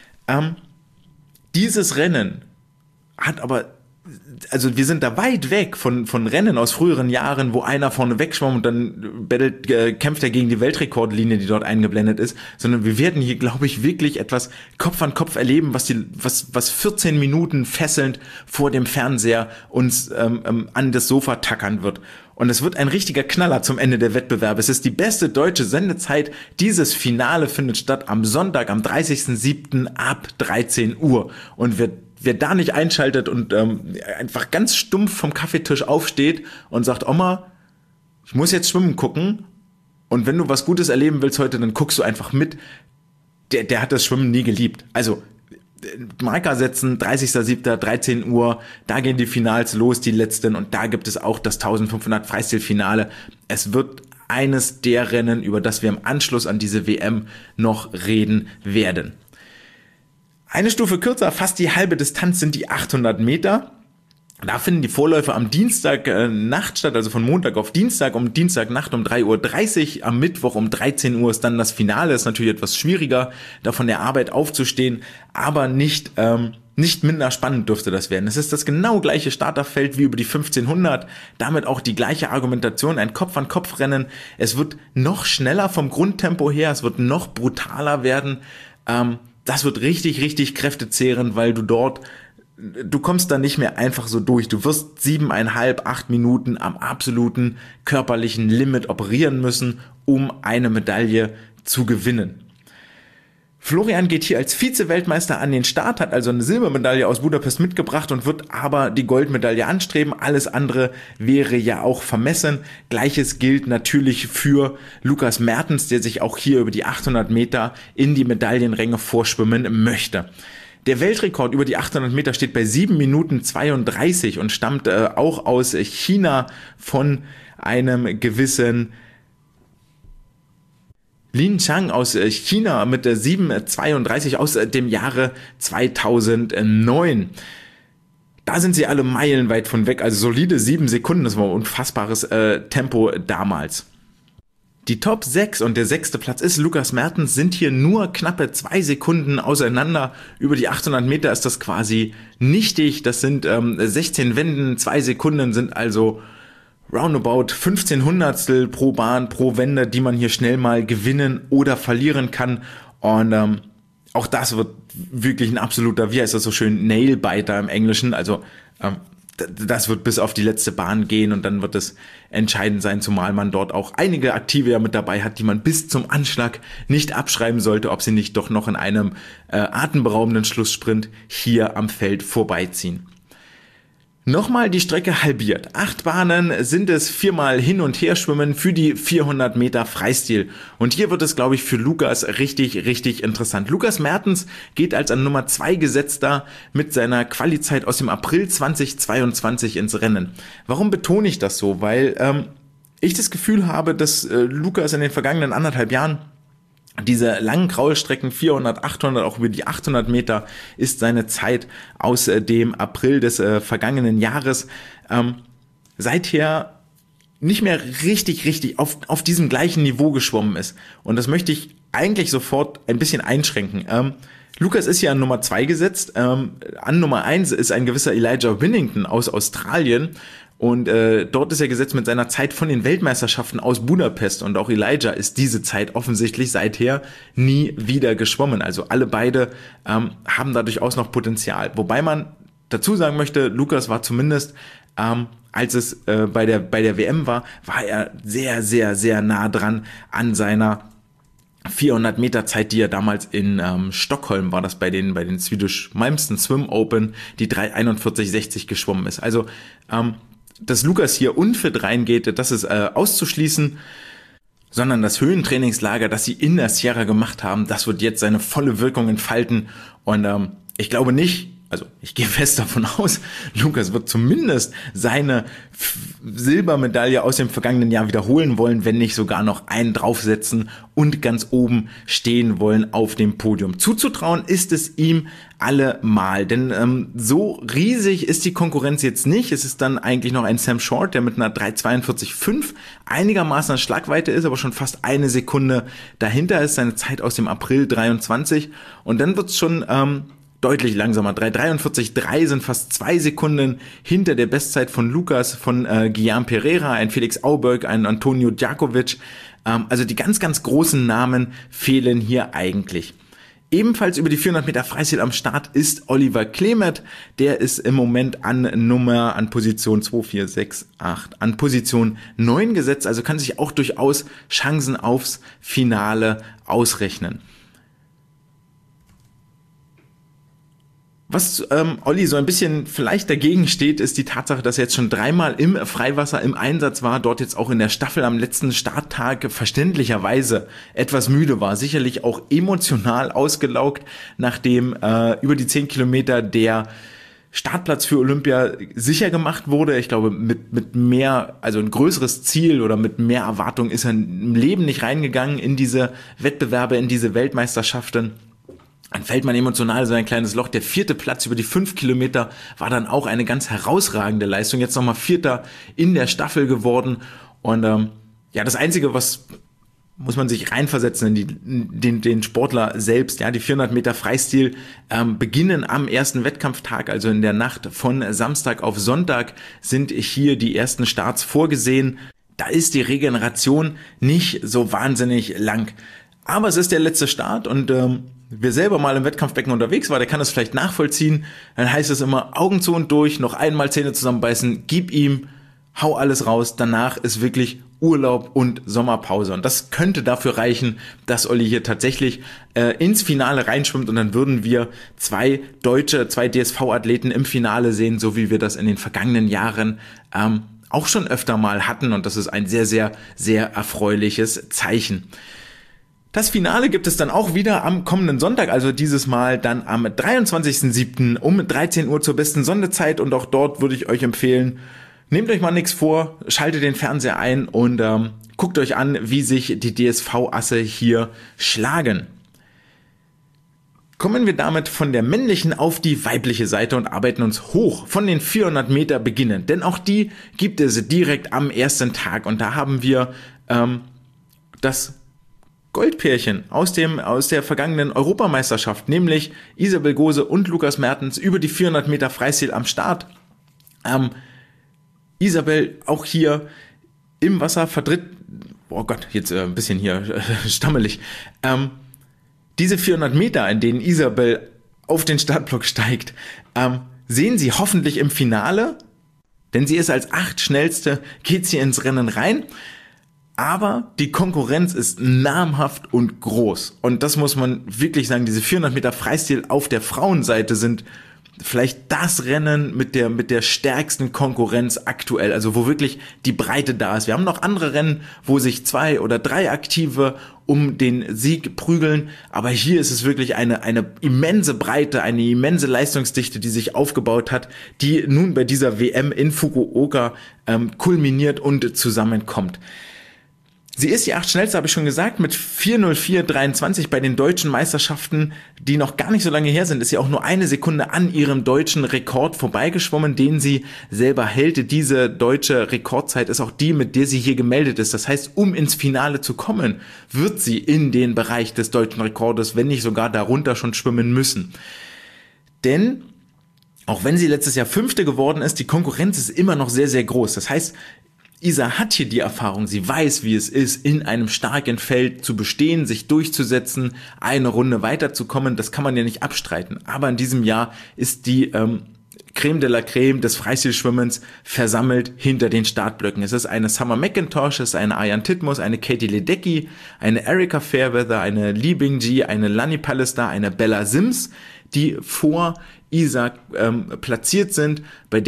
Dieses Rennen hat aber, also wir sind da weit weg von Rennen aus früheren Jahren, wo einer vorne wegschwamm und dann kämpft er gegen die Weltrekordlinie, die dort eingeblendet ist, sondern wir werden hier, glaube ich, wirklich etwas Kopf an Kopf erleben, was 14 Minuten fesselnd vor dem Fernseher uns an das Sofa tackern wird. Und es wird ein richtiger Knaller zum Ende der Wettbewerbe. Es ist die beste deutsche Sendezeit. Dieses Finale findet statt am Sonntag, am 30.07. ab 13 Uhr. Und wer da nicht einschaltet und einfach ganz stumpf vom Kaffeetisch aufsteht und sagt, Oma, ich muss jetzt schwimmen gucken. Und wenn du was Gutes erleben willst heute, dann guckst du einfach mit. Der hat das Schwimmen nie geliebt. Also Marker setzen, 30.07., 13 Uhr, da gehen die Finals los, die letzten, und da gibt es auch das 1500 Freistilfinale. Es wird eines der Rennen, über das wir im Anschluss an diese WM noch reden werden. Eine Stufe kürzer, fast die halbe Distanz, sind die 800 Meter. Da finden die Vorläufe am Dienstagnacht statt, also von Montag auf Dienstag, um Dienstagnacht um 3:30 Uhr, am Mittwoch um 13 Uhr ist dann das Finale. Ist natürlich etwas schwieriger, da von der Arbeit aufzustehen, aber nicht minder spannend dürfte das werden. Es ist das genau gleiche Starterfeld wie über die 1500, damit auch die gleiche Argumentation, ein Kopf-an-Kopf-Rennen. Es wird noch schneller vom Grundtempo her, es wird noch brutaler werden. Das wird richtig, richtig kräftezehrend, weil du kommst da nicht mehr einfach so durch. Du wirst 7,5, 8 Minuten am absoluten körperlichen Limit operieren müssen, um eine Medaille zu gewinnen. Florian geht hier als Vize-Weltmeister an den Start, hat also eine Silbermedaille aus Budapest mitgebracht und wird aber die Goldmedaille anstreben. Alles andere wäre ja auch vermessen. Gleiches gilt natürlich für Lukas Mertens, der sich auch hier über die 800 Meter in die Medaillenränge vorschwimmen möchte. Der Weltrekord über die 800 Meter steht bei 7 Minuten 32 und stammt auch aus China von einem gewissen Lin Chang aus China mit 7,32 aus dem Jahre 2009. Da sind sie alle meilenweit von weg, also solide 7 Sekunden, das war ein unfassbares Tempo damals. Die Top 6 und der 6. Platz ist Lukas Mertens, sind hier nur knappe 2 Sekunden auseinander. Über die 800 Meter ist das quasi nichtig. Das sind 16 Wenden, 2 Sekunden sind also roundabout 15 Hundertstel pro Bahn, pro Wende, die man hier schnell mal gewinnen oder verlieren kann. Und auch das wird wirklich ein absoluter, wie heißt das so schön, Nailbiter im Englischen, also das wird bis auf die letzte Bahn gehen und dann wird es entscheidend sein, zumal man dort auch einige Aktive ja mit dabei hat, die man bis zum Anschlag nicht abschreiben sollte, ob sie nicht doch noch in einem atemberaubenden Schlusssprint hier am Feld vorbeiziehen. Nochmal die Strecke halbiert. 8 Bahnen sind es, 4-mal hin und her schwimmen für die 400 Meter Freistil. Und hier wird es, glaube ich, für Lukas richtig, richtig interessant. Lukas Mertens geht als an Nummer 2 Gesetzter mit seiner Qualizeit aus dem April 2022 ins Rennen. Warum betone ich das so? Weil ich das Gefühl habe, dass Lukas in den vergangenen 1,5 Jahren diese langen Kraulstrecken, 400, 800, auch über die 800 Meter ist seine Zeit aus dem April des vergangenen Jahres seither nicht mehr richtig auf diesem gleichen Niveau geschwommen ist. Und das möchte ich eigentlich sofort ein bisschen einschränken. Lukas ist hier an Nummer 2 gesetzt. An Nummer 1 ist ein gewisser Elijah Winnington aus Australien. Und dort ist er gesetzt mit seiner Zeit von den Weltmeisterschaften aus Budapest. Und auch Elijah ist diese Zeit offensichtlich seither nie wieder geschwommen. Also alle beide haben da durchaus noch Potenzial. Wobei man dazu sagen möchte, Lukas war zumindest, als es bei der WM war er sehr, sehr, sehr nah dran an seiner 400 Meter Zeit, die er damals in Stockholm war, das bei den Swedish Malmsten Swim Open, die 3:41,60 geschwommen ist. Also dass Lukas hier unfit reingeht, das ist auszuschließen, sondern das Höhentrainingslager, das sie in der Sierra gemacht haben, das wird jetzt seine volle Wirkung entfalten. Und ich glaube nicht, also ich gehe fest davon aus, Lukas wird zumindest seine Silbermedaille aus dem vergangenen Jahr wiederholen wollen, wenn nicht sogar noch einen draufsetzen und ganz oben stehen wollen auf dem Podium. Zuzutrauen ist es ihm allemal, denn so riesig ist die Konkurrenz jetzt nicht. Es ist dann eigentlich noch ein Sam Short, der mit einer 3:42,5 einigermaßen an Schlagweite ist, aber schon fast eine Sekunde dahinter ist, seine Zeit aus dem April 23. Und dann wird's schon deutlich langsamer. 3:43,3 sind fast 2 Sekunden hinter der Bestzeit von Lukas, von Guillaume Pereira, ein Felix Auberg, ein Antonio Djakovic. Also die ganz, ganz großen Namen fehlen hier eigentlich. Ebenfalls über die 400 Meter Freistil am Start ist Oliver Klemert. Der ist im Moment an Position 2, 4, 6, 8, an Position 9 gesetzt. Also kann sich auch durchaus Chancen aufs Finale ausrechnen. Was Olli so ein bisschen vielleicht dagegen steht, ist die Tatsache, dass er jetzt schon 3-mal im Freiwasser im Einsatz war, dort jetzt auch in der Staffel am letzten Starttag verständlicherweise etwas müde war, sicherlich auch emotional ausgelaugt, nachdem über die 10 Kilometer der Startplatz für Olympia sicher gemacht wurde. Ich glaube, mit mehr, also ein größeres Ziel oder mit mehr Erwartung ist er im Leben nicht reingegangen in diese Wettbewerbe, in diese Weltmeisterschaften. Dann fällt man emotional so ein kleines Loch. Der 4. Platz über die 5 Kilometer war dann auch eine ganz herausragende Leistung. Jetzt nochmal 4. in der Staffel geworden. Und das Einzige, was muss man sich reinversetzen in den Sportler selbst. Ja, die 400 Meter Freistil beginnen am ersten Wettkampftag, also in der Nacht von Samstag auf Sonntag sind hier die ersten Starts vorgesehen. Da ist die Regeneration nicht so wahnsinnig lang. Aber es ist der letzte Start und wer selber mal im Wettkampfbecken unterwegs war, der kann das vielleicht nachvollziehen. Dann heißt es immer Augen zu und durch, noch einmal Zähne zusammenbeißen, gib ihm, hau alles raus. Danach ist wirklich Urlaub und Sommerpause. Und das könnte dafür reichen, dass Olli hier tatsächlich ins Finale reinschwimmt und dann würden wir zwei DSV-Athleten im Finale sehen, so wie wir das in den vergangenen Jahren auch schon öfter mal hatten. Und das ist ein sehr, sehr, sehr erfreuliches Zeichen. Das Finale gibt es dann auch wieder am kommenden Sonntag, also dieses Mal dann am 23.07. um 13 Uhr zur besten Sendezeit und auch dort würde ich euch empfehlen, nehmt euch mal nichts vor, schaltet den Fernseher ein und guckt euch an, wie sich die DSV-Asse hier schlagen. Kommen wir damit von der männlichen auf die weibliche Seite und arbeiten uns hoch von den 400 Meter beginnend, denn auch die gibt es direkt am ersten Tag und da haben wir das Goldpärchen aus der vergangenen Europameisterschaft, nämlich Isabel Gose und Lukas Mertens über die 400 Meter Freistil am Start. Isabel auch hier im Wasser vertritt, oh Gott, jetzt ein bisschen hier stammelig, diese 400 Meter, in denen Isabel auf den Startblock steigt, sehen Sie hoffentlich im Finale, denn sie ist als 8 schnellste, geht sie ins Rennen rein. Aber die Konkurrenz ist namhaft und groß. Und das muss man wirklich sagen, diese 400 Meter Freistil auf der Frauenseite sind vielleicht das Rennen mit der stärksten Konkurrenz aktuell, also wo wirklich die Breite da ist. Wir haben noch andere Rennen, wo sich 2 oder 3 Aktive um den Sieg prügeln, aber hier ist es wirklich eine immense Breite, eine immense Leistungsdichte, die sich aufgebaut hat, die nun bei dieser WM in Fukuoka kulminiert und zusammenkommt. Sie ist die 8 schnellste, habe ich schon gesagt, mit 4:04:23 bei den deutschen Meisterschaften, die noch gar nicht so lange her sind, ist sie auch nur 1 Sekunde an ihrem deutschen Rekord vorbeigeschwommen, den sie selber hält. Diese deutsche Rekordzeit ist auch die, mit der sie hier gemeldet ist. Das heißt, um ins Finale zu kommen, wird sie in den Bereich des deutschen Rekordes, wenn nicht sogar darunter schon schwimmen müssen. Denn auch wenn sie letztes Jahr 5. geworden ist, die Konkurrenz ist immer noch sehr, sehr groß. Das heißt, Isa hat hier die Erfahrung, sie weiß, wie es ist, in einem starken Feld zu bestehen, sich durchzusetzen, eine Runde weiterzukommen, das kann man ja nicht abstreiten. Aber in diesem Jahr ist die Creme de la Creme des Freistilschwimmens versammelt hinter den Startblöcken. Es ist eine Summer McIntosh, es ist eine Arjan Titmus, eine Katie Ledecky, eine Erika Fairweather, eine Li Bingji, eine Lani Pallister, eine Bella Sims, die vor Isa platziert sind,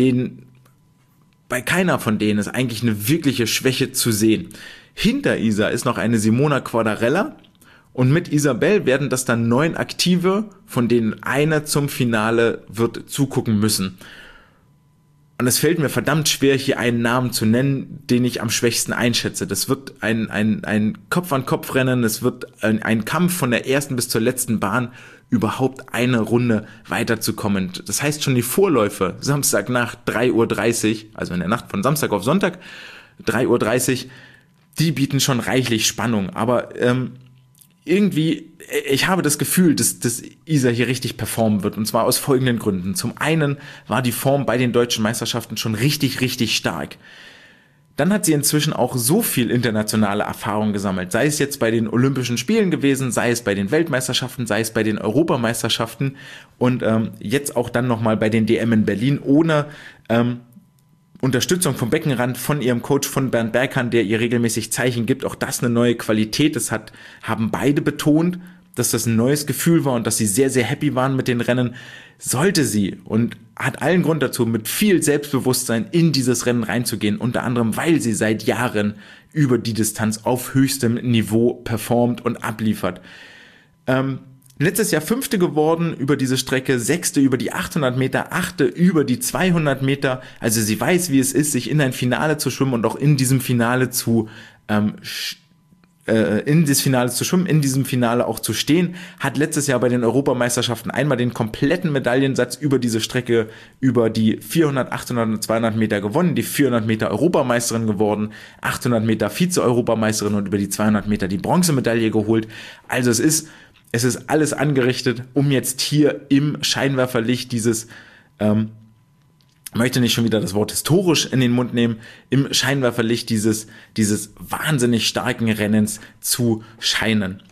bei keiner von denen ist eigentlich eine wirkliche Schwäche zu sehen. Hinter Isa ist noch eine Simona Quadarella und mit Isabel werden das dann 9 Aktive, von denen eine zum Finale wird zugucken müssen. Und es fällt mir verdammt schwer, hier einen Namen zu nennen, den ich am schwächsten einschätze. Das wird ein Kopf-an-Kopf-Rennen, es wird ein Kampf von der ersten bis zur letzten Bahn, überhaupt eine Runde weiterzukommen. Das heißt schon die Vorläufe, Samstagnacht 3:30 Uhr, also in der Nacht von Samstag auf Sonntag, 3:30 Uhr, die bieten schon reichlich Spannung. Aber irgendwie, ich habe das Gefühl, dass Isa hier richtig performen wird, und zwar aus folgenden Gründen. Zum einen war die Form bei den deutschen Meisterschaften schon richtig, richtig stark. Dann hat sie inzwischen auch so viel internationale Erfahrung gesammelt, sei es jetzt bei den Olympischen Spielen gewesen, sei es bei den Weltmeisterschaften, sei es bei den Europameisterschaften und jetzt auch dann nochmal bei den DM in Berlin ohne Unterstützung vom Beckenrand, von ihrem Coach, von Bernd Berghahn, der ihr regelmäßig Zeichen gibt. Auch das eine neue Qualität. Haben beide betont, dass das ein neues Gefühl war und dass sie sehr, sehr happy waren mit den Rennen. Sollte sie und hat allen Grund dazu, mit viel Selbstbewusstsein in dieses Rennen reinzugehen, unter anderem, weil sie seit Jahren über die Distanz auf höchstem Niveau performt und abliefert. Letztes Jahr 5. geworden über diese Strecke, 6. über die 800 Meter, 8. über die 200 Meter. Also sie weiß, wie es ist, sich in ein Finale zu schwimmen und auch in diesem Finale in diesem Finale auch zu stehen, hat letztes Jahr bei den Europameisterschaften einmal den kompletten Medaillensatz über diese Strecke, über die 400, 800 und 200 Meter gewonnen, die 400 Meter Europameisterin geworden, 800 Meter Vize-Europameisterin und über die 200 Meter die Bronzemedaille geholt. Also es ist alles angerichtet, um jetzt hier im Scheinwerferlicht dieses, möchte nicht schon wieder das Wort historisch in den Mund nehmen, im Scheinwerferlicht dieses wahnsinnig starken Rennens zu scheinen.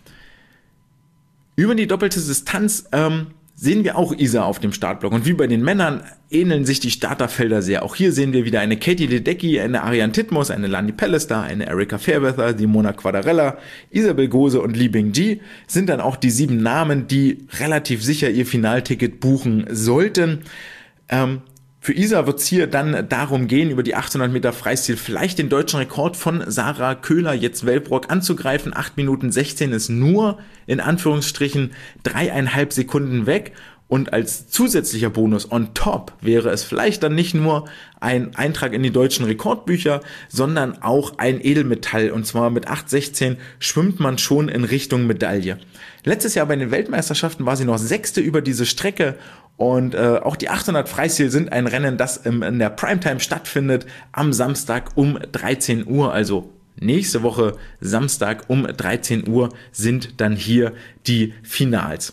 Über die doppelte Distanz sehen wir auch Isa auf dem Startblock. Und wie bei den Männern ähneln sich die Starterfelder sehr. Auch hier sehen wir wieder eine Katie Ledecky, eine Ariane Titmus, eine Lani Pallister, eine Erika Fairweather, die Mona Quadarella, Isabel Gose und Li Bingji sind dann auch die 7 Namen, die relativ sicher ihr Finalticket buchen sollten. Für Isa wird es hier dann darum gehen, über die 800 Meter Freistil vielleicht den deutschen Rekord von Sarah Köhler, jetzt Wellbrock, anzugreifen. 8 Minuten 16 ist nur, in Anführungsstrichen, 3,5 Sekunden weg. Und als zusätzlicher Bonus on top wäre es vielleicht dann nicht nur ein Eintrag in die deutschen Rekordbücher, sondern auch ein Edelmetall. Und zwar mit 8,16 schwimmt man schon in Richtung Medaille. Letztes Jahr bei den Weltmeisterschaften war sie noch 6. über diese Strecke. Und auch die 800 Freistil sind ein Rennen, das in der Primetime stattfindet, am Samstag um 13 Uhr, also nächste Woche Samstag um 13 Uhr sind dann hier die Finals.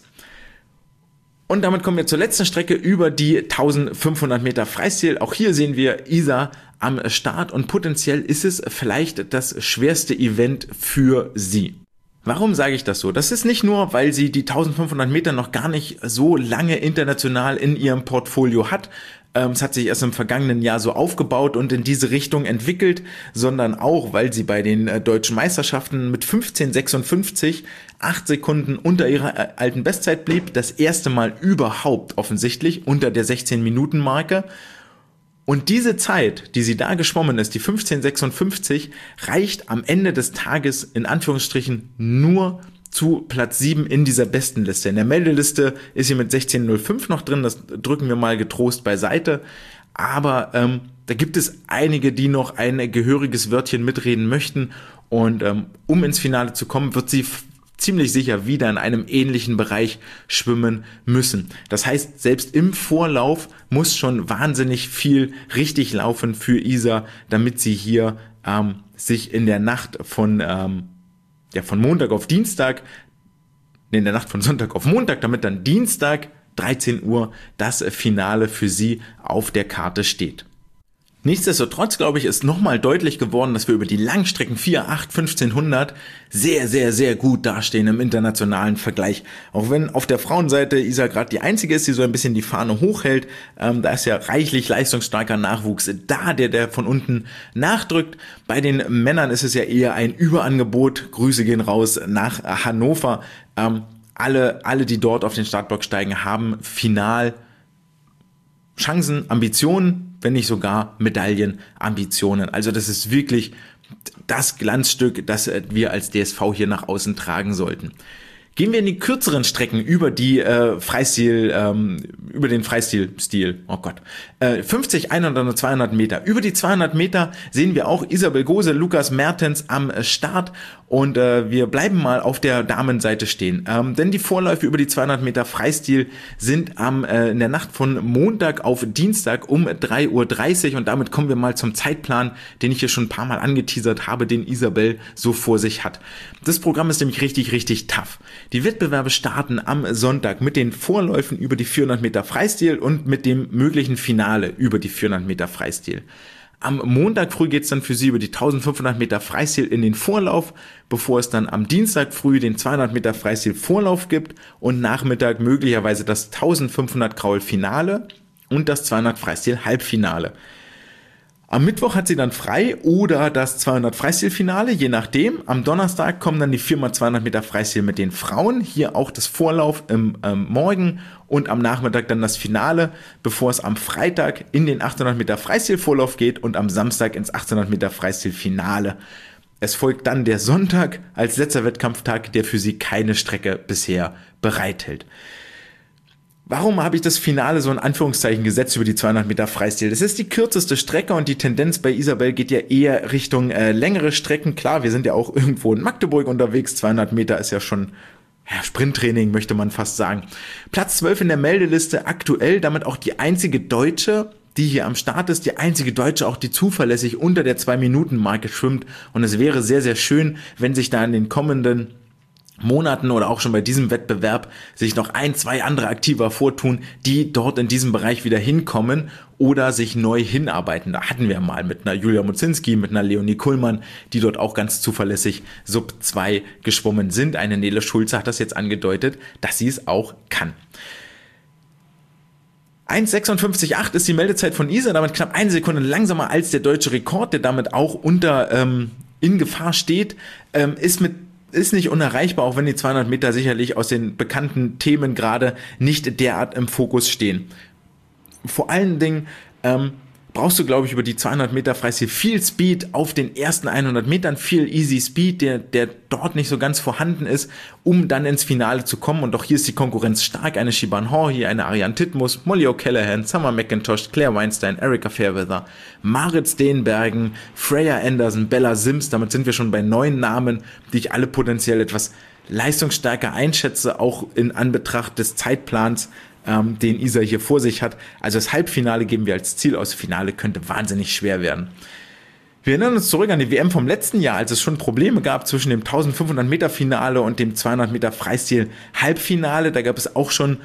Und damit kommen wir zur letzten Strecke über die 1500 Meter Freistil. Auch hier sehen wir Isa am Start und potenziell ist es vielleicht das schwerste Event für sie. Warum sage ich das so? Das ist nicht nur, weil sie die 1500 Meter noch gar nicht so lange international in ihrem Portfolio hat. Es hat sich erst im vergangenen Jahr so aufgebaut und in diese Richtung entwickelt, sondern auch, weil sie bei den deutschen Meisterschaften mit 15,56 8 Sekunden unter ihrer alten Bestzeit blieb. Das erste Mal überhaupt offensichtlich unter der 16-Minuten-Marke. Und diese Zeit, die sie da geschwommen ist, die 15,56, reicht am Ende des Tages in Anführungsstrichen nur zu Platz 7 in dieser Bestenliste. In der Meldeliste ist sie mit 16,05 noch drin, das drücken wir mal getrost beiseite. Aber da gibt es einige, die noch ein gehöriges Wörtchen mitreden möchten. Und um ins Finale zu kommen, wird sie ziemlich sicher wieder in einem ähnlichen Bereich schwimmen müssen. Das heißt, selbst im Vorlauf muss schon wahnsinnig viel richtig laufen für Isa, damit sie hier sich in der Nacht von Montag auf Dienstag, in der Nacht von Sonntag auf Montag, damit dann Dienstag 13 Uhr das Finale für sie auf der Karte steht. Nichtsdestotrotz, glaube ich, ist nochmal deutlich geworden, dass wir über die Langstrecken 4, 8, 1500 sehr, sehr, sehr gut dastehen im internationalen Vergleich. Auch wenn auf der Frauenseite Isa gerade die einzige ist, die so ein bisschen die Fahne hochhält. Da ist ja reichlich leistungsstarker Nachwuchs da, der von unten nachdrückt. Bei den Männern ist es ja eher ein Überangebot. Grüße gehen raus nach Hannover. Alle, die dort auf den Startblock steigen, haben final Chancen, Ambitionen, wenn nicht sogar Medaillenambitionen. Also das ist wirklich das Glanzstück, das wir als DSV hier nach außen tragen sollten. Gehen wir in die kürzeren Strecken über die über den Freistilstil. Oh Gott. 50, 100 und 200 Meter. Über die 200 Meter sehen wir auch Isabel Gose, Lukas Mertens am Start. Und wir bleiben mal auf der Damenseite stehen. Denn die Vorläufe über die 200 Meter Freistil sind in der Nacht von Montag auf Dienstag um 3:30 Uhr. Und damit kommen wir mal zum Zeitplan, den ich hier schon ein paar Mal angeteasert habe, den Isabel so vor sich hat. Das Programm ist nämlich richtig, richtig tough. Die Wettbewerbe starten am Sonntag mit den Vorläufen über die 400 Meter Freistil und mit dem möglichen Finale über die 400 Meter Freistil. Am Montag früh geht es dann für sie über die 1500 Meter Freistil in den Vorlauf, bevor es dann am Dienstag früh den 200 Meter Freistil Vorlauf gibt und Nachmittag möglicherweise das 1500 Kraul Finale und das 200 Freistil Halbfinale. Am Mittwoch hat sie dann frei oder das 200 Freistil-Finale, je nachdem. Am Donnerstag kommen dann die 4x200 Meter Freistil mit den Frauen. Hier auch das Vorlauf im Morgen und am Nachmittag dann das Finale, bevor es am Freitag in den 800 Meter Freistil-Vorlauf geht und am Samstag ins 800 Meter Freistil-Finale. Es folgt dann der Sonntag als letzter Wettkampftag, der für sie keine Strecke bisher bereithält. Warum habe ich das Finale so in Anführungszeichen gesetzt über die 200 Meter Freistil? Das ist die kürzeste Strecke und die Tendenz bei Isabel geht ja eher Richtung längere Strecken. Klar, wir sind ja auch irgendwo in Magdeburg unterwegs. 200 Meter ist ja schon Sprinttraining, möchte man fast sagen. Platz 12 in der Meldeliste, aktuell damit auch die einzige Deutsche, die hier am Start ist, die einzige Deutsche auch, die zuverlässig unter der 2-Minuten-Marke schwimmt. Und es wäre sehr, sehr schön, wenn sich da in den kommenden Monaten oder auch schon bei diesem Wettbewerb sich noch 1-2 andere Aktiver vortun, die dort in diesem Bereich wieder hinkommen oder sich neu hinarbeiten. Da hatten wir mal mit einer Julia Mozinski, mit einer Leonie Kuhlmann, die dort auch ganz zuverlässig Sub 2 geschwommen sind. Eine Nele Schulze hat das jetzt angedeutet, dass sie es auch kann. 1,56,8 ist die Meldezeit von Isa, damit knapp 1 Sekunde langsamer als der deutsche Rekord, der damit auch in Gefahr steht, ist nicht unerreichbar, auch wenn die 200 Meter sicherlich aus den bekannten Themen gerade nicht derart im Fokus stehen. Vor allen Dingen brauchst du, glaube ich, über die 200 Meter Freistil viel Speed auf den ersten 100 Metern, viel Easy Speed, der dort nicht so ganz vorhanden ist, um dann ins Finale zu kommen. Und auch hier ist die Konkurrenz stark. Eine Shiban Horhi, eine Ariane Titmus, Molly O'Callaghan, Summer McIntosh, Claire Weinstein, Erika Fairweather, Marit Steenbergen, Freya Anderson, Bella Sims. Damit sind wir schon bei 9 Namen, die ich alle potenziell etwas leistungsstärker einschätze, auch in Anbetracht des Zeitplans, den Isa hier vor sich hat. Also das Halbfinale geben wir als Ziel aus. Finale könnte wahnsinnig schwer werden. Wir erinnern uns zurück an die WM vom letzten Jahr, als es schon Probleme gab zwischen dem 1500 Meter Finale und dem 200 Meter Freistil Halbfinale. Da gab es auch schon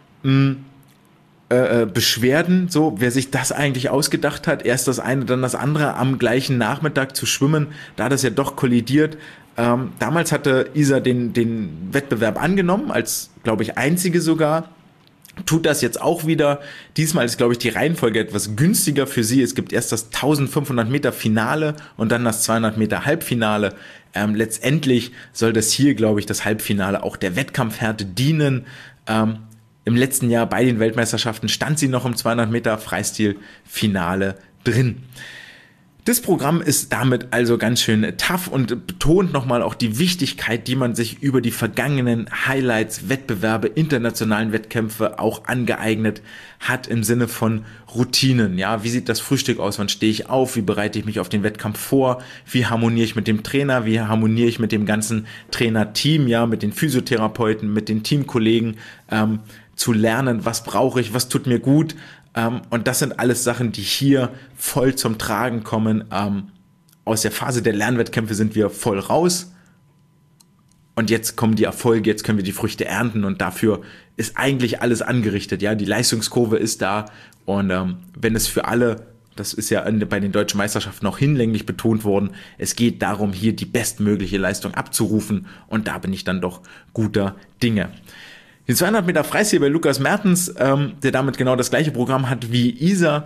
Beschwerden, so wer sich das eigentlich ausgedacht hat, erst das eine, dann das andere am gleichen Nachmittag zu schwimmen, da das ja doch kollidiert. Damals hatte Isa den Wettbewerb angenommen, als, glaube ich, einzige sogar. Tut das jetzt auch wieder. Diesmal ist, glaube ich, die Reihenfolge etwas günstiger für sie. Es gibt erst das 1500 Meter Finale und dann das 200 Meter Halbfinale. Letztendlich soll das hier, glaube ich, das Halbfinale auch der Wettkampfhärte dienen. Im letzten Jahr bei den Weltmeisterschaften stand sie noch im 200 Meter Freistil-Finale drin. Das Programm ist damit also ganz schön tough und betont nochmal auch die Wichtigkeit, die man sich über die vergangenen Highlights, Wettbewerbe, internationalen Wettkämpfe auch angeeignet hat im Sinne von Routinen. Ja, wie sieht das Frühstück aus? Wann stehe ich auf? Wie bereite ich mich auf den Wettkampf vor? Wie harmoniere ich mit dem Trainer? Wie harmoniere ich mit dem ganzen Trainerteam? Ja, mit den Physiotherapeuten, mit den Teamkollegen, zu lernen, was brauche ich, was tut mir gut. Und das sind alles Sachen, die hier voll zum Tragen kommen. Aus der Phase der Lernwettkämpfe sind wir voll raus. Und jetzt kommen die Erfolge, jetzt können wir die Früchte ernten. Und dafür ist eigentlich alles angerichtet. Ja, die Leistungskurve ist da. Und wenn es für alle, das ist ja bei den deutschen Meisterschaften auch hinlänglich betont worden, es geht darum, hier die bestmögliche Leistung abzurufen. Und da bin ich dann doch guter Dinge. Den 200 Meter Freistil bei Lukas Mertens, der damit genau das gleiche Programm hat wie Isa,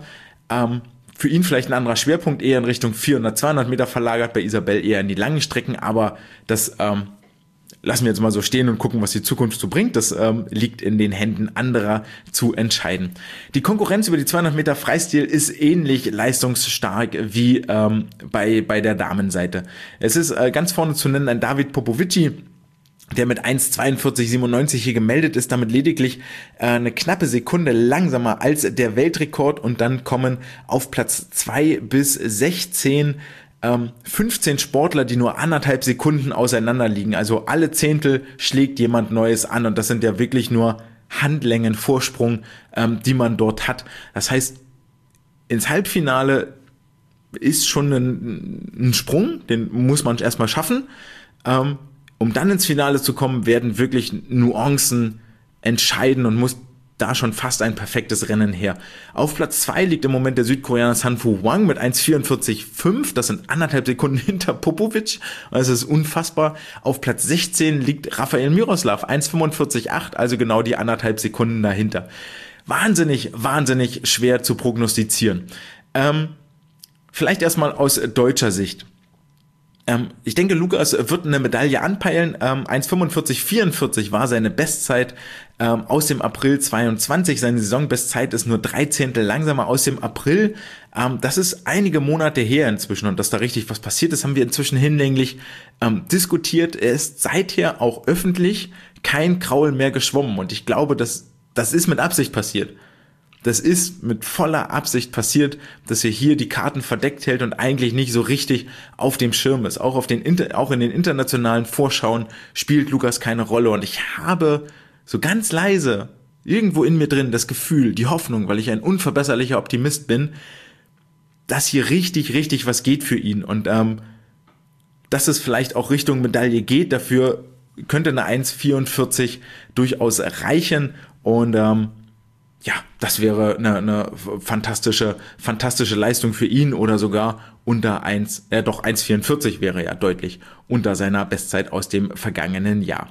für ihn vielleicht ein anderer Schwerpunkt, eher in Richtung 400, 200 Meter verlagert, bei Isabel eher in die langen Strecken, aber das lassen wir jetzt mal so stehen und gucken, was die Zukunft so bringt. Das liegt in den Händen anderer zu entscheiden. Die Konkurrenz über die 200 Meter Freistil ist ähnlich leistungsstark wie bei der Damenseite. Es ist ganz vorne zu nennen ein David Popovici, der mit 1,42,97 hier gemeldet ist, damit lediglich eine knappe Sekunde langsamer als der Weltrekord, und dann kommen auf Platz 2 bis 16 15 Sportler, die nur 1,5 Sekunden auseinander liegen. Also alle Zehntel schlägt jemand Neues an, und das sind ja wirklich nur Handlängen Vorsprung, die man dort hat. Das heißt, ins Halbfinale ist schon ein Sprung, den muss man erstmal schaffen. Um dann ins Finale zu kommen, werden wirklich Nuancen entscheiden und muss da schon fast ein perfektes Rennen her. Auf Platz 2 liegt im Moment der Südkoreaner Sanfu Wang mit 1,44,5. Das sind 1,5 Sekunden hinter Popovic. Das ist unfassbar. Auf Platz 16 liegt Rafael Miroslav, 1,45,8, also genau die 1,5 Sekunden dahinter. Wahnsinnig, wahnsinnig schwer zu prognostizieren. Vielleicht erstmal aus deutscher Sicht. Ich denke, Lukas wird eine Medaille anpeilen. 1,45,44 war seine Bestzeit aus dem April 22. Seine Saisonbestzeit ist nur 3 Zehntel langsamer aus dem April. Das ist einige Monate her inzwischen, und dass da richtig was passiert ist, haben wir inzwischen hinlänglich diskutiert. Er ist seither auch öffentlich kein Kraul mehr geschwommen, und ich glaube, das ist mit Absicht passiert. Das ist mit voller Absicht passiert, dass er hier die Karten verdeckt hält und eigentlich nicht so richtig auf dem Schirm ist. Auch in den internationalen Vorschauen spielt Lukas keine Rolle. Und ich habe so ganz leise irgendwo in mir drin das Gefühl, die Hoffnung, weil ich ein unverbesserlicher Optimist bin, dass hier richtig, richtig was geht für ihn. Und dass es vielleicht auch Richtung Medaille geht. Dafür könnte eine 1,44 durchaus reichen. Und ja, das wäre eine fantastische Leistung für ihn, oder sogar unter 1,44 wäre ja deutlich unter seiner Bestzeit aus dem vergangenen Jahr.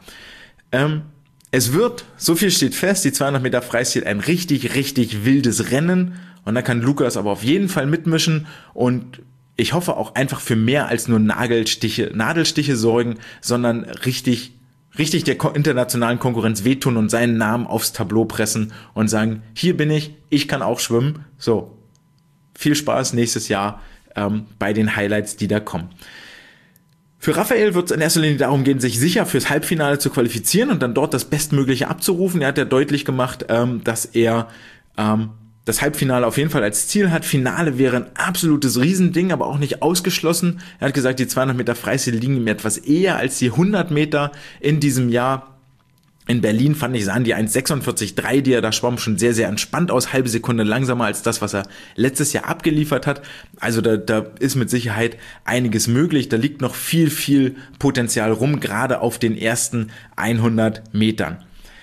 Es wird, so viel steht fest, die 200 Meter Freistil ein richtig, richtig wildes Rennen, und da kann Lukas aber auf jeden Fall mitmischen, und ich hoffe auch einfach für mehr als nur Nadelstiche sorgen, sondern richtig der internationalen Konkurrenz wehtun und seinen Namen aufs Tableau pressen und sagen, hier bin ich kann auch schwimmen. So, viel Spaß nächstes Jahr bei den Highlights, die da kommen. Für Rafael wird es in erster Linie darum gehen, sich sicher fürs Halbfinale zu qualifizieren und dann dort das Bestmögliche abzurufen. Er hat ja deutlich gemacht, dass er das Halbfinale auf jeden Fall als Ziel hat. Finale wäre ein absolutes Riesending, aber auch nicht ausgeschlossen. Er hat gesagt, die 200 Meter Freistil liegen ihm etwas eher als die 100 Meter in diesem Jahr. In Berlin sahen die 1,46,3, die er da schwamm, schon sehr, sehr entspannt aus, halbe Sekunde langsamer als das, was er letztes Jahr abgeliefert hat. Also da ist mit Sicherheit einiges möglich. Da liegt noch viel, viel Potenzial rum, gerade auf den ersten 100 Metern.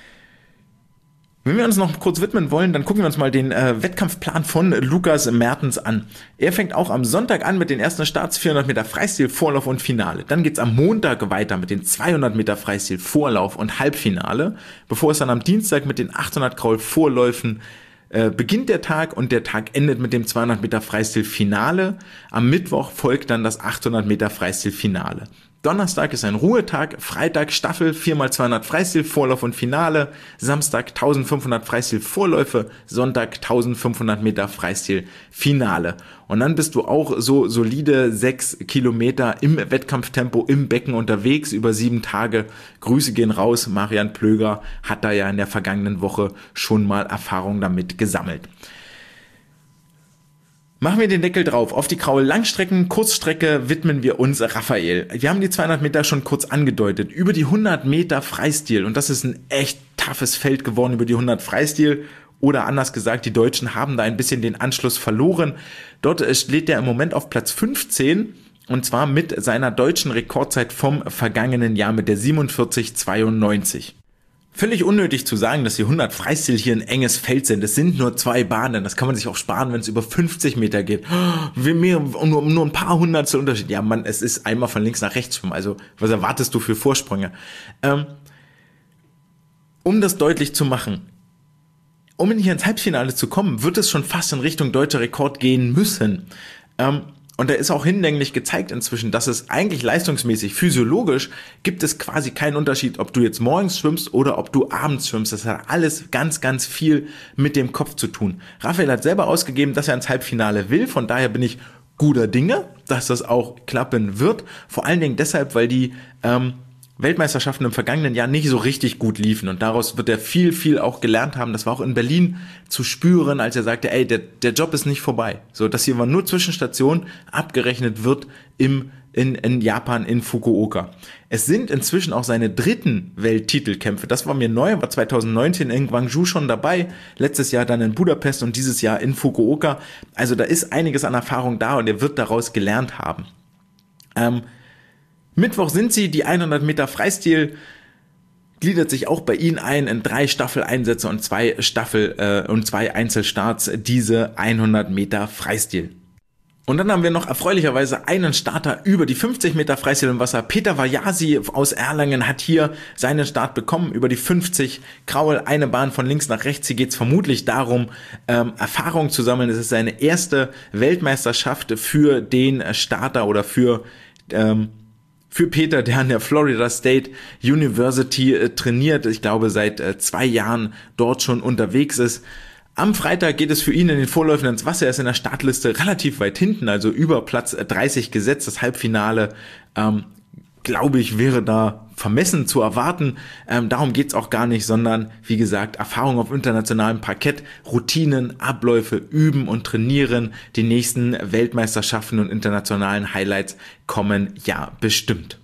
Wenn wir uns noch kurz widmen wollen, dann gucken wir uns mal den Wettkampfplan von Lukas Mertens an. Er fängt auch am Sonntag an mit den ersten Starts, 400 Meter Freistil, Vorlauf und Finale. Dann geht's am Montag weiter mit den 200 Meter Freistil, Vorlauf und Halbfinale, bevor es dann am Dienstag mit den 800 Kraul Vorläufen beginnt der Tag, und der Tag endet mit dem 200 Meter Freistil Finale. Am Mittwoch folgt dann das 800 Meter Freistil Finale. Donnerstag ist ein Ruhetag, Freitag Staffel, 4x200 Freistil, Vorlauf und Finale, Samstag 1500 Freistil Vorläufe, Sonntag 1500 Meter Freistil Finale. Und dann bist du auch so solide 6 Kilometer im Wettkampftempo im Becken unterwegs über 7 Tage. Grüße gehen raus, Marian Plöger hat da ja in der vergangenen Woche schon mal Erfahrung damit gesammelt. Machen wir den Deckel drauf. Auf die Kraul Langstrecken, Kurzstrecke widmen wir uns Rafael. Wir haben die 200 Meter schon kurz angedeutet. Über die 100 Meter Freistil, und das ist ein echt toughes Feld geworden über die 100 Freistil. Oder anders gesagt, die Deutschen haben da ein bisschen den Anschluss verloren. Dort steht er im Moment auf Platz 15, und zwar mit seiner deutschen Rekordzeit vom vergangenen Jahr mit der 47,92. Völlig unnötig zu sagen, dass die 100 Freistil hier ein enges Feld sind. Es sind nur 2 Bahnen. Das kann man sich auch sparen, wenn es über 50 Meter geht. Nur ein paar Hundertstel Unterschied. Ja, Mann, es ist einmal von links nach rechts schwimmen. Also, was erwartest du für Vorsprünge? Um das deutlich zu machen, um hier ins Halbfinale zu kommen, wird es schon fast in Richtung deutscher Rekord gehen müssen. Und da ist auch hinlänglich gezeigt inzwischen, dass es eigentlich leistungsmäßig, physiologisch, gibt es quasi keinen Unterschied, ob du jetzt morgens schwimmst oder ob du abends schwimmst. Das hat alles ganz, ganz viel mit dem Kopf zu tun. Rafael hat selber ausgegeben, dass er ins Halbfinale will. Von daher bin ich guter Dinge, dass das auch klappen wird. Vor allen Dingen deshalb, weil die Weltmeisterschaften im vergangenen Jahr nicht so richtig gut liefen, und daraus wird er viel auch gelernt haben. Das war auch in Berlin zu spüren, als er sagte, ey, der Job ist nicht vorbei. So, das hier war nur Zwischenstation, abgerechnet wird in Japan, in Fukuoka. Es sind inzwischen auch seine 3. Welttitelkämpfe. Das war mir neu, war 2019 in Gwangju schon dabei, letztes Jahr dann in Budapest und dieses Jahr in Fukuoka. Also da ist einiges an Erfahrung da, und er wird daraus gelernt haben. Mittwoch sind sie die 100 Meter Freistil. gliedert sich auch bei ihnen ein in 3 Staffeleinsätze und 2 Einzelstarts, diese 100 Meter Freistil. Und dann haben wir noch erfreulicherweise einen Starter über die 50 Meter Freistil im Wasser. Peter Vajasi aus Erlangen hat hier seinen Start bekommen über die 50. Kraul, eine Bahn von links nach rechts. Hier geht es vermutlich darum, Erfahrung zu sammeln. Es ist seine erste Weltmeisterschaft für den Starter oder für Peter, der an der Florida State University trainiert. Ich glaube, seit 2 Jahren dort schon unterwegs ist. Am Freitag geht es für ihn in den Vorläufen ins Wasser. Er ist in der Startliste relativ weit hinten, also über Platz 30 gesetzt. Das Halbfinale, glaube ich, wäre da vermessen zu erwarten. Darum geht's auch gar nicht, sondern wie gesagt, Erfahrung auf internationalem Parkett, Routinen, Abläufe, üben und trainieren. Die nächsten Weltmeisterschaften und internationalen Highlights kommen ja bestimmt.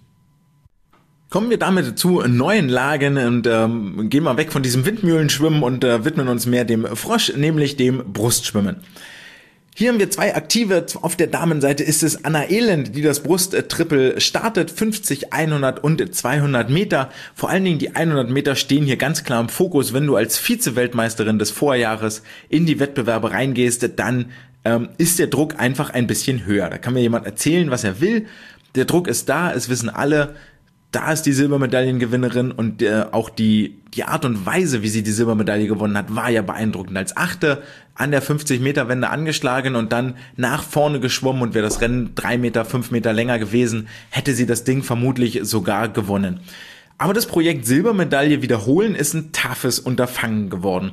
Kommen wir damit zu neuen Lagen und gehen mal weg von diesem Windmühlenschwimmen und widmen uns mehr dem Frosch, nämlich dem Brustschwimmen. Hier haben wir 2 Aktive. Auf der Damenseite ist es Anna Elend, die das Brusttriple startet, 50, 100 und 200 Meter. Vor allen Dingen die 100 Meter stehen hier ganz klar im Fokus. Wenn du als Vize-Weltmeisterin des Vorjahres in die Wettbewerbe reingehst, dann ist der Druck einfach ein bisschen höher. Da kann mir jemand erzählen, was er will. Der Druck ist da, es wissen alle. Da ist die Silbermedaillengewinnerin und auch die Art und Weise, wie sie die Silbermedaille gewonnen hat, war ja beeindruckend. Als Achte an der 50-Meter-Wende angeschlagen und dann nach vorne geschwommen, und wäre das Rennen 3 Meter, 5 Meter länger gewesen, hätte sie das Ding vermutlich sogar gewonnen. Aber das Projekt Silbermedaille wiederholen ist ein toughes Unterfangen geworden.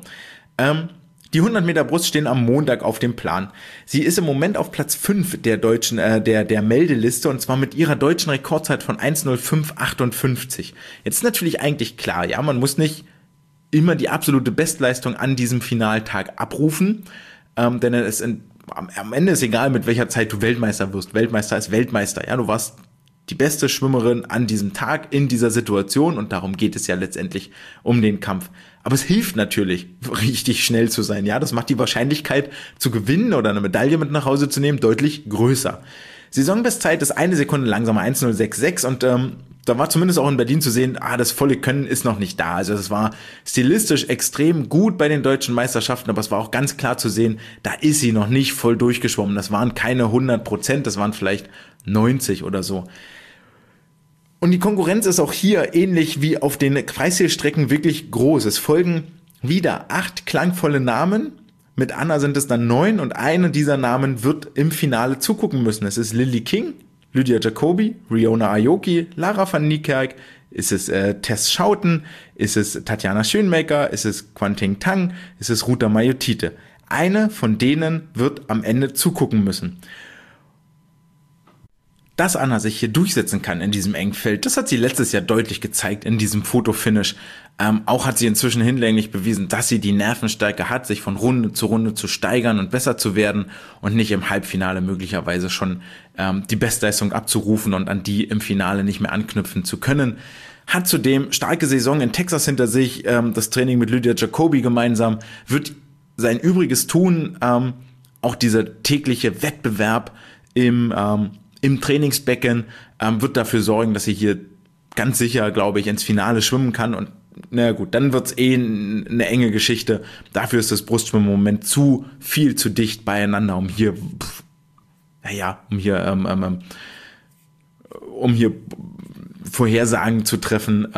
Die 100 Meter Brust stehen am Montag auf dem Plan. Sie ist im Moment auf Platz 5 der deutschen, der Meldeliste, und zwar mit ihrer deutschen Rekordzeit von 1:05:58. Jetzt ist natürlich eigentlich klar, ja, man muss nicht immer die absolute Bestleistung an diesem Finaltag abrufen, denn am Ende ist egal, mit welcher Zeit du Weltmeister wirst. Weltmeister ist Weltmeister, ja, du warst die beste Schwimmerin an diesem Tag in dieser Situation, und darum geht es ja letztendlich um den Kampf. Aber es hilft natürlich, richtig schnell zu sein. Ja, das macht die Wahrscheinlichkeit zu gewinnen oder eine Medaille mit nach Hause zu nehmen deutlich größer. Saisonbestzeit ist 1 Sekunde langsamer, 1:06, und da war zumindest auch in Berlin zu sehen, das volle Können ist noch nicht da. Also es war stilistisch extrem gut bei den deutschen Meisterschaften, aber es war auch ganz klar zu sehen, da ist sie noch nicht voll durchgeschwommen. Das waren keine 100%, das waren vielleicht 90 oder so. Und die Konkurrenz ist auch hier ähnlich wie auf den Freistilstrecken wirklich groß. Es folgen wieder 8 klangvolle Namen. Mit Anna sind es dann 9, und eine dieser Namen wird im Finale zugucken müssen. Es ist Lily King, Lydia Jacobi, Riona Aoki, Lara van Niekerk, ist es Tess Schouten, ist es Tatjana Schönmaker, ist es Quanting Tang, ist es Ruta Mayotite. Eine von denen wird am Ende zugucken müssen. Dass Anna sich hier durchsetzen kann in diesem engen Feld, das hat sie letztes Jahr deutlich gezeigt in diesem Fotofinish. Auch hat sie inzwischen hinlänglich bewiesen, dass sie die Nervenstärke hat, sich von Runde zu steigern und besser zu werden und nicht im Halbfinale möglicherweise schon die Bestleistung abzurufen und an die im Finale nicht mehr anknüpfen zu können. Hat zudem starke Saison in Texas hinter sich, das Training mit Lydia Jacobi gemeinsam, wird sein Übriges tun, auch dieser tägliche Wettbewerb im Trainingsbecken wird dafür sorgen, dass sie hier ganz sicher, glaube ich, ins Finale schwimmen kann. Und na gut, dann wird's eine enge Geschichte. Dafür ist das Brustschwimmen im Moment zu dicht beieinander, um hier Vorhersagen zu treffen.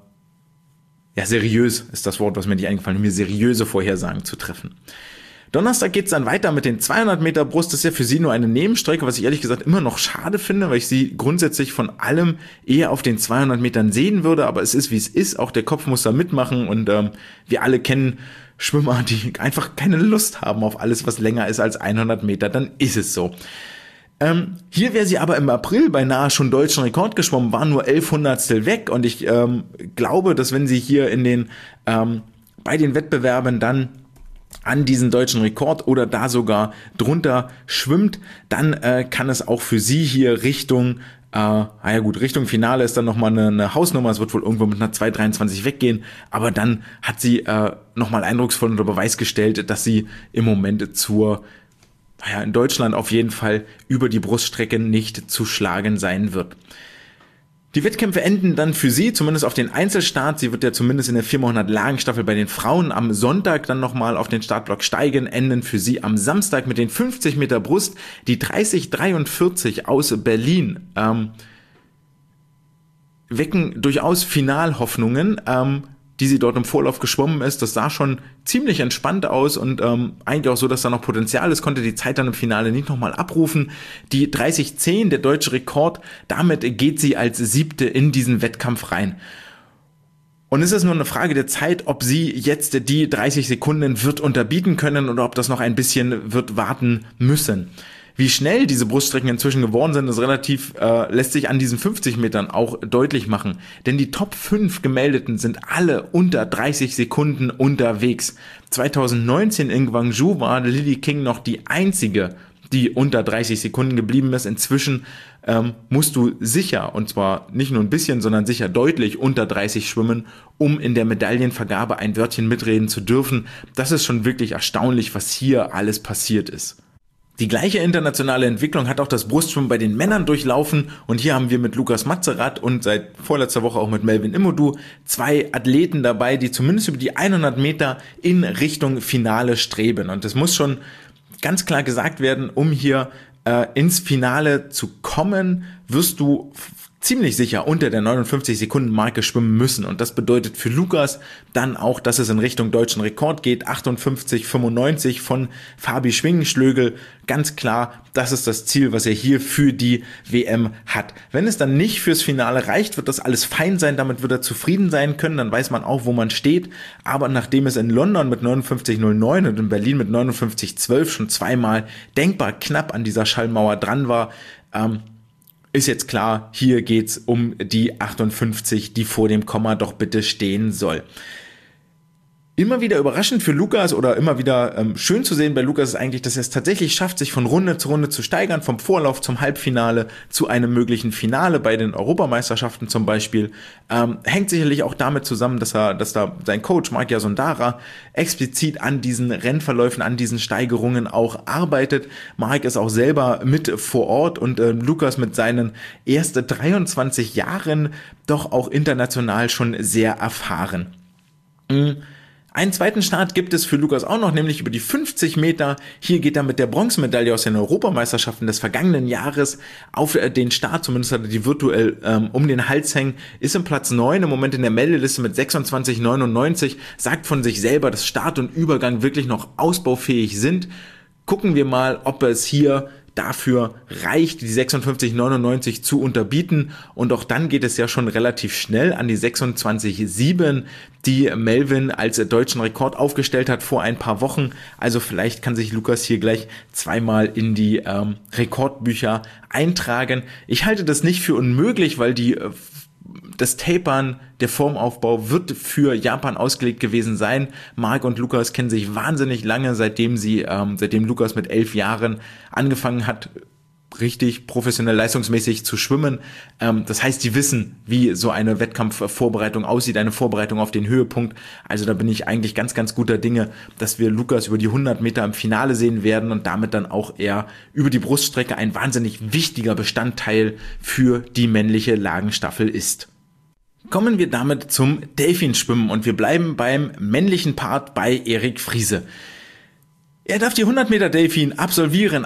Seriös ist das Wort, was mir nicht eingefallen ist, um hier seriöse Vorhersagen zu treffen. Donnerstag geht's dann weiter mit den 200 Meter Brust. Das ist ja für sie nur eine Nebenstrecke, was ich ehrlich gesagt immer noch schade finde, weil ich sie grundsätzlich von allem eher auf den 200 Metern sehen würde. Aber es ist, wie es ist. Auch der Kopf muss da mitmachen. Und wir alle kennen Schwimmer, die einfach keine Lust haben auf alles, was länger ist als 100 Meter. Dann ist es so. Hier wäre sie aber im April beinahe schon deutschen Rekord geschwommen, war nur 11 Hundertstel weg. Und ich glaube, dass wenn sie hier bei den Wettbewerben dann an diesen deutschen Rekord oder da sogar drunter schwimmt, dann kann es auch für sie hier Richtung Finale ist dann nochmal eine Hausnummer, es wird wohl irgendwo mit einer 2:23 weggehen, aber dann hat sie nochmal eindrucksvoll unter Beweis gestellt, dass sie im Moment in Deutschland auf jeden Fall über die Bruststrecke nicht zu schlagen sein wird. Die Wettkämpfe enden dann für sie, zumindest auf den Einzelstart. Sie wird ja zumindest in der 4x100 Lagenstaffel bei den Frauen am Sonntag dann nochmal auf den Startblock steigen, enden für sie am Samstag mit den 50 Meter Brust. Die 30:43 aus Berlin wecken durchaus Finalhoffnungen, die sie dort im Vorlauf geschwommen ist. Das sah schon ziemlich entspannt aus und eigentlich auch so, dass da noch Potenzial ist, konnte die Zeit dann im Finale nicht nochmal abrufen. Die 30:10, der deutsche Rekord, damit geht sie als 7. in diesen Wettkampf rein. Und es ist nur eine Frage der Zeit, ob sie jetzt die 30 Sekunden wird unterbieten können oder ob das noch ein bisschen wird warten müssen. Wie schnell diese Bruststrecken inzwischen geworden sind, ist relativ, lässt sich an diesen 50 Metern auch deutlich machen. Denn die Top 5 Gemeldeten sind alle unter 30 Sekunden unterwegs. 2019 in Gwangju war Lily King noch die einzige, die unter 30 Sekunden geblieben ist. Inzwischen musst du sicher, und zwar nicht nur ein bisschen, sondern sicher deutlich unter 30 schwimmen, um in der Medaillenvergabe ein Wörtchen mitreden zu dürfen. Das ist schon wirklich erstaunlich, was hier alles passiert ist. Die gleiche internationale Entwicklung hat auch das Brustschwimmen bei den Männern durchlaufen und hier haben wir mit Lukas Matzerath und seit vorletzter Woche auch mit Melvin Imodu 2 Athleten dabei, die zumindest über die 100 Meter in Richtung Finale streben. Und es muss schon ganz klar gesagt werden, um hier ins Finale zu kommen, wirst du ziemlich sicher unter der 59-Sekunden-Marke schwimmen müssen. Und das bedeutet für Lukas dann auch, dass es in Richtung deutschen Rekord geht. 58,95 von Fabi Schwingenschlögel. Ganz klar, das ist das Ziel, was er hier für die WM hat. Wenn es dann nicht fürs Finale reicht, wird das alles fein sein. Damit wird er zufrieden sein können. Dann weiß man auch, wo man steht. Aber nachdem es in London mit 59,09 und in Berlin mit 59,12 schon zweimal denkbar knapp an dieser Schallmauer dran war, ist jetzt klar, hier geht's um die 58, die vor dem Komma doch bitte stehen soll. Immer wieder überraschend für Lukas oder immer wieder schön zu sehen bei Lukas ist eigentlich, dass er es tatsächlich schafft, sich von Runde zu steigern, vom Vorlauf zum Halbfinale zu einem möglichen Finale bei den Europameisterschaften zum Beispiel. Hängt sicherlich auch damit zusammen, dass da sein Coach Mark Yasundara explizit an diesen Rennverläufen, an diesen Steigerungen auch arbeitet. Mark ist auch selber mit vor Ort und Lukas mit seinen ersten 23 Jahren doch auch international schon sehr erfahren. Einen zweiten Start gibt es für Lukas auch noch, nämlich über die 50 Meter. Hier geht er mit der Bronzemedaille aus den Europameisterschaften des vergangenen Jahres auf den Start. Zumindest hat er die virtuell um den Hals hängen. Ist im Platz 9 im Moment in der Meldeliste mit 26,99. Sagt von sich selber, dass Start und Übergang wirklich noch ausbaufähig sind. Gucken wir mal, ob es hier dafür reicht, die 56,99 zu unterbieten. Und auch dann geht es ja schon relativ schnell an die 26,7, die Melvin als deutschen Rekord aufgestellt hat vor ein paar Wochen. Also vielleicht kann sich Lukas hier gleich zweimal in die Rekordbücher eintragen. Ich halte das nicht für unmöglich, weil das Tapern, der Formaufbau wird für Japan ausgelegt gewesen sein. Mark und Lukas kennen sich wahnsinnig lange, seitdem Lukas mit 11 Jahren angefangen hat, richtig professionell leistungsmäßig zu schwimmen. Das heißt, die wissen, wie so eine Wettkampfvorbereitung aussieht, eine Vorbereitung auf den Höhepunkt. Also da bin ich eigentlich ganz, ganz guter Dinge, dass wir Lukas über die 100 Meter im Finale sehen werden und damit dann auch er über die Bruststrecke ein wahnsinnig wichtiger Bestandteil für die männliche Lagenstaffel ist. Kommen wir damit zum Delfinschwimmen und wir bleiben beim männlichen Part bei Erik Friese. Er darf die 100 Meter Delfin absolvieren,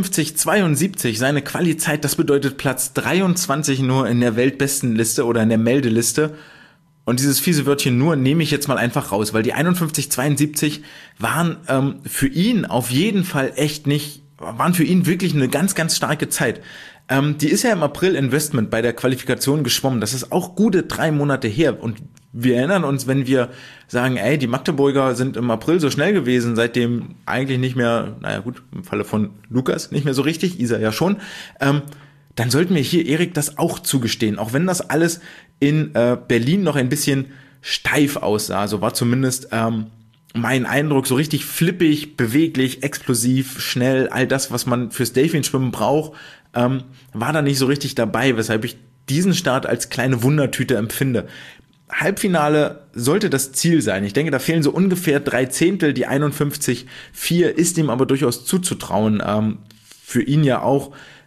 51,72 seine Quali-Zeit, das bedeutet Platz 23 nur in der Weltbestenliste oder in der Meldeliste. Und dieses fiese Wörtchen nur nehme ich jetzt mal einfach raus, weil die 51,72 waren für ihn auf jeden Fall waren für ihn wirklich eine ganz, ganz starke Zeit. Die ist ja im April Investment bei der Qualifikation geschwommen. Das ist auch gute 3 Monate her. Und wir erinnern uns, wenn wir sagen, die Magdeburger sind im April so schnell gewesen, seitdem eigentlich nicht mehr, im Falle von Lukas nicht mehr so richtig, Isa ja schon, dann sollten wir hier Erik das auch zugestehen. Auch wenn das alles in Berlin noch ein bisschen steif aussah, so war zumindest mein Eindruck, so richtig flippig, beweglich, explosiv, schnell, all das, was man fürs Delfinschwimmen braucht, war da nicht so richtig dabei, weshalb ich diesen Start als kleine Wundertüte empfinde. Halbfinale sollte das Ziel sein. Ich denke, da fehlen so ungefähr 3/10, die 51,4 ist ihm aber durchaus zuzutrauen. Für ihn ja auch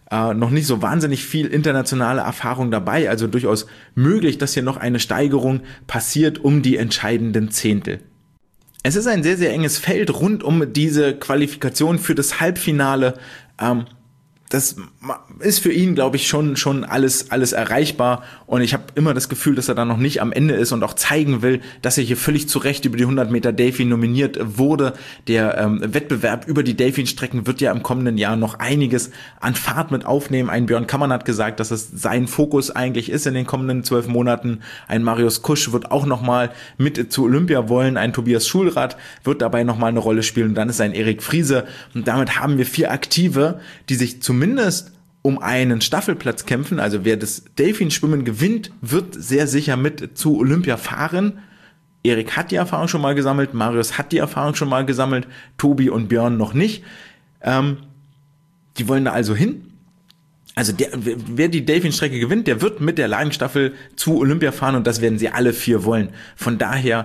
noch nicht so wahnsinnig viel internationale Erfahrung dabei, also durchaus möglich, dass hier noch eine Steigerung passiert um die entscheidenden Zehntel. Es ist ein sehr, sehr enges Feld rund um diese Qualifikation für das Halbfinale. Das ist für ihn, glaube ich, schon alles erreichbar, und ich habe immer das Gefühl, dass er da noch nicht am Ende ist und auch zeigen will, dass er hier völlig zu Recht über die 100 Meter Delfin nominiert wurde. Der Wettbewerb über die Delfinstrecken wird ja im kommenden Jahr noch einiges an Fahrt mit aufnehmen. Ein Björn Kammann hat gesagt, dass es sein Fokus eigentlich ist in den kommenden 12 Monaten. Ein Marius Kusch wird auch nochmal mit zu Olympia wollen. Ein Tobias Schulrath wird dabei nochmal eine Rolle spielen. Und dann ist ein Erik Friese. Und damit haben wir 4 Aktive, die sich zumindest um einen Staffelplatz kämpfen. Also wer das Delfinschwimmen gewinnt, wird sehr sicher mit zu Olympia fahren. Erik hat die Erfahrung schon mal gesammelt, Marius hat die Erfahrung schon mal gesammelt, Tobi und Björn noch nicht. Die wollen da also hin. Also wer die Delfinstrecke gewinnt, der wird mit der Lagenstaffel zu Olympia fahren, und das werden sie alle 4 wollen. Von daher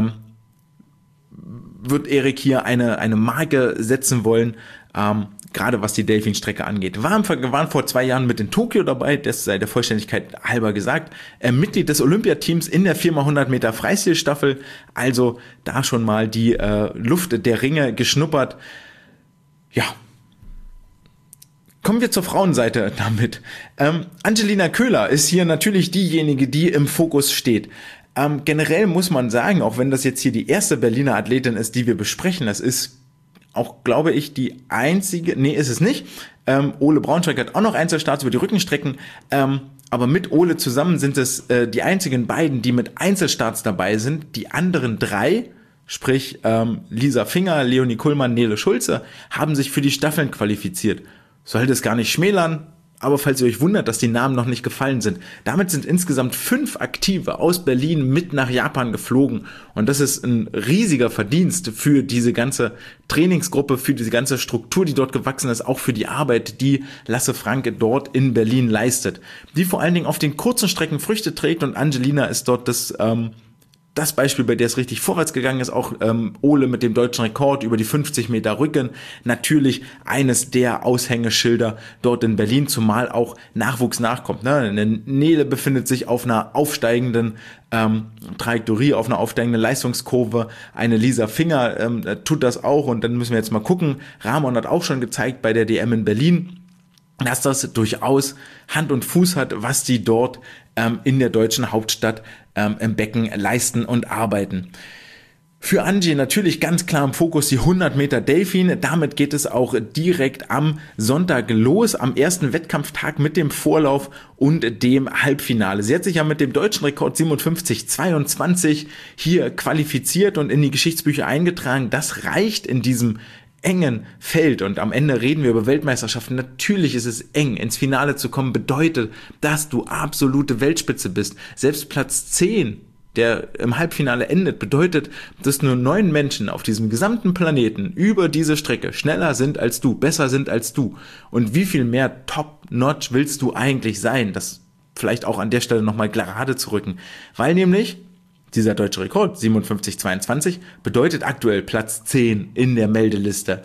wird Erik hier eine Marke setzen wollen, gerade was die Delfinstrecke angeht. Waren vor 2 Jahren mit in Tokio dabei, das sei der Vollständigkeit halber gesagt. Mitglied des Olympiateams in der 4x100 Meter Freistilstaffel, also da schon mal die Luft der Ringe geschnuppert. Ja. Kommen wir zur Frauenseite damit. Angelina Köhler ist hier natürlich diejenige, die im Fokus steht. Generell muss man sagen, auch wenn das jetzt hier die erste Berliner Athletin ist, die wir besprechen, das ist auch, glaube ich, die einzige, nee, ist es nicht. Ole Braunschweig hat auch noch Einzelstarts über die Rückenstrecken, aber mit Ole zusammen sind es die einzigen beiden, die mit Einzelstarts dabei sind. Die anderen 3, sprich Lisa Finger, Leonie Kullmann, Nele Schulze, haben sich für die Staffeln qualifiziert. Soll das gar nicht schmälern, aber falls ihr euch wundert, dass die Namen noch nicht gefallen sind, damit sind insgesamt 5 Aktive aus Berlin mit nach Japan geflogen, und das ist ein riesiger Verdienst für diese ganze Trainingsgruppe, für diese ganze Struktur, die dort gewachsen ist, auch für die Arbeit, die Lasse Franke dort in Berlin leistet, die vor allen Dingen auf den kurzen Strecken Früchte trägt, und Angelina ist dort das Beispiel, bei der es richtig vorwärts gegangen ist. Auch Ole mit dem deutschen Rekord über die 50 Meter Rücken. Natürlich eines der Aushängeschilder dort in Berlin, zumal auch Nachwuchs nachkommt. Ne? Eine Nele befindet sich auf einer aufsteigenden Trajektorie, auf einer aufsteigenden Leistungskurve. Eine Lisa Finger tut das auch, und dann müssen wir jetzt mal gucken. Ramon hat auch schon gezeigt bei der DM in Berlin, dass das durchaus Hand und Fuß hat, was die dort in der deutschen Hauptstadt im Becken leisten und arbeiten. Für Angie natürlich ganz klar im Fokus die 100 Meter Delfin. Damit geht es auch direkt am Sonntag los, am ersten Wettkampftag mit dem Vorlauf und dem Halbfinale. Sie hat sich ja mit dem deutschen Rekord 57,22 hier qualifiziert und in die Geschichtsbücher eingetragen. Das reicht in diesem engen Feld, und am Ende reden wir über Weltmeisterschaften. Natürlich ist es eng. Ins Finale zu kommen bedeutet, dass du absolute Weltspitze bist. Selbst Platz 10, der im Halbfinale endet, bedeutet, dass nur 9 Menschen auf diesem gesamten Planeten über diese Strecke schneller sind als du, besser sind als du. Und wie viel mehr Top-Notch willst du eigentlich sein? Das vielleicht auch an der Stelle nochmal gerade zu rücken. Weil nämlich dieser deutsche Rekord, 57,22, bedeutet aktuell Platz 10 in der Meldeliste.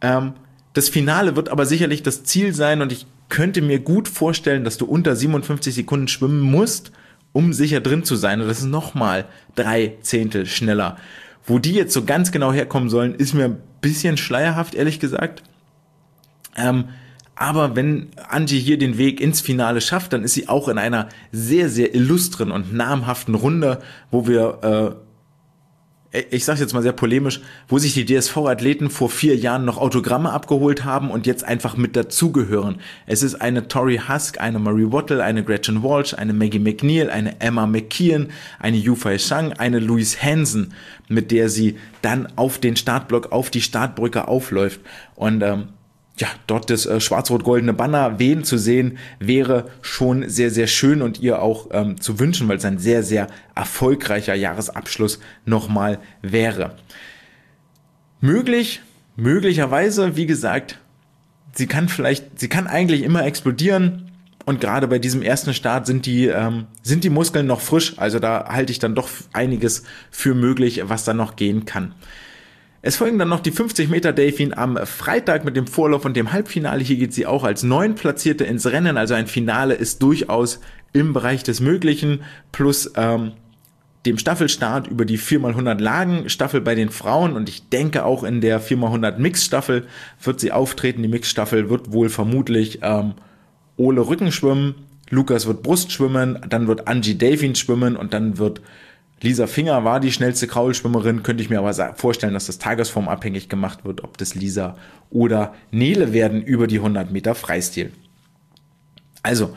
Das Finale wird aber sicherlich das Ziel sein, und ich könnte mir gut vorstellen, dass du unter 57 Sekunden schwimmen musst, um sicher drin zu sein. Und das ist nochmal 3 Zehntel schneller. Wo die jetzt so ganz genau herkommen sollen, ist mir ein bisschen schleierhaft, ehrlich gesagt. Aber wenn Angie hier den Weg ins Finale schafft, dann ist sie auch in einer sehr, sehr illustren und namhaften Runde, wo wir, ich sage jetzt mal sehr polemisch, wo sich die DSV-Athleten vor 4 Jahren noch Autogramme abgeholt haben und jetzt einfach mit dazugehören. Es ist eine Tori Husk, eine Marie Wattle, eine Gretchen Walsh, eine Maggie McNeil, eine Emma McKeon, eine Yufei Shang, eine Louise Hansen, mit der sie dann auf den Startblock, auf die Startbrücke aufläuft. Und ja, dort das schwarz-rot-goldene Banner wehen zu sehen, wäre schon sehr, sehr schön und ihr auch zu wünschen, weil es ein sehr, sehr erfolgreicher Jahresabschluss nochmal wäre. Möglicherweise, wie gesagt, sie kann eigentlich immer explodieren, und gerade bei diesem ersten Start sind die Muskeln noch frisch, also da halte ich dann doch einiges für möglich, was da noch gehen kann. Es folgen dann noch die 50 Meter Delfin am Freitag mit dem Vorlauf und dem Halbfinale. Hier geht sie auch als 9. Platzierte ins Rennen, also ein Finale ist durchaus im Bereich des Möglichen, plus dem Staffelstart über die 4x100 Lagen Staffel bei den Frauen, und ich denke auch in der 4x100 Mixstaffel wird sie auftreten. Die Mixstaffel wird wohl vermutlich Ole Rücken schwimmen, Lukas wird Brust schwimmen, dann wird Angie Delfin schwimmen und dann wird Lisa Finger war die schnellste Kraulschwimmerin, könnte ich mir aber vorstellen, dass das tagesformabhängig gemacht wird, ob das Lisa oder Nele werden über die 100 Meter Freistil. Also,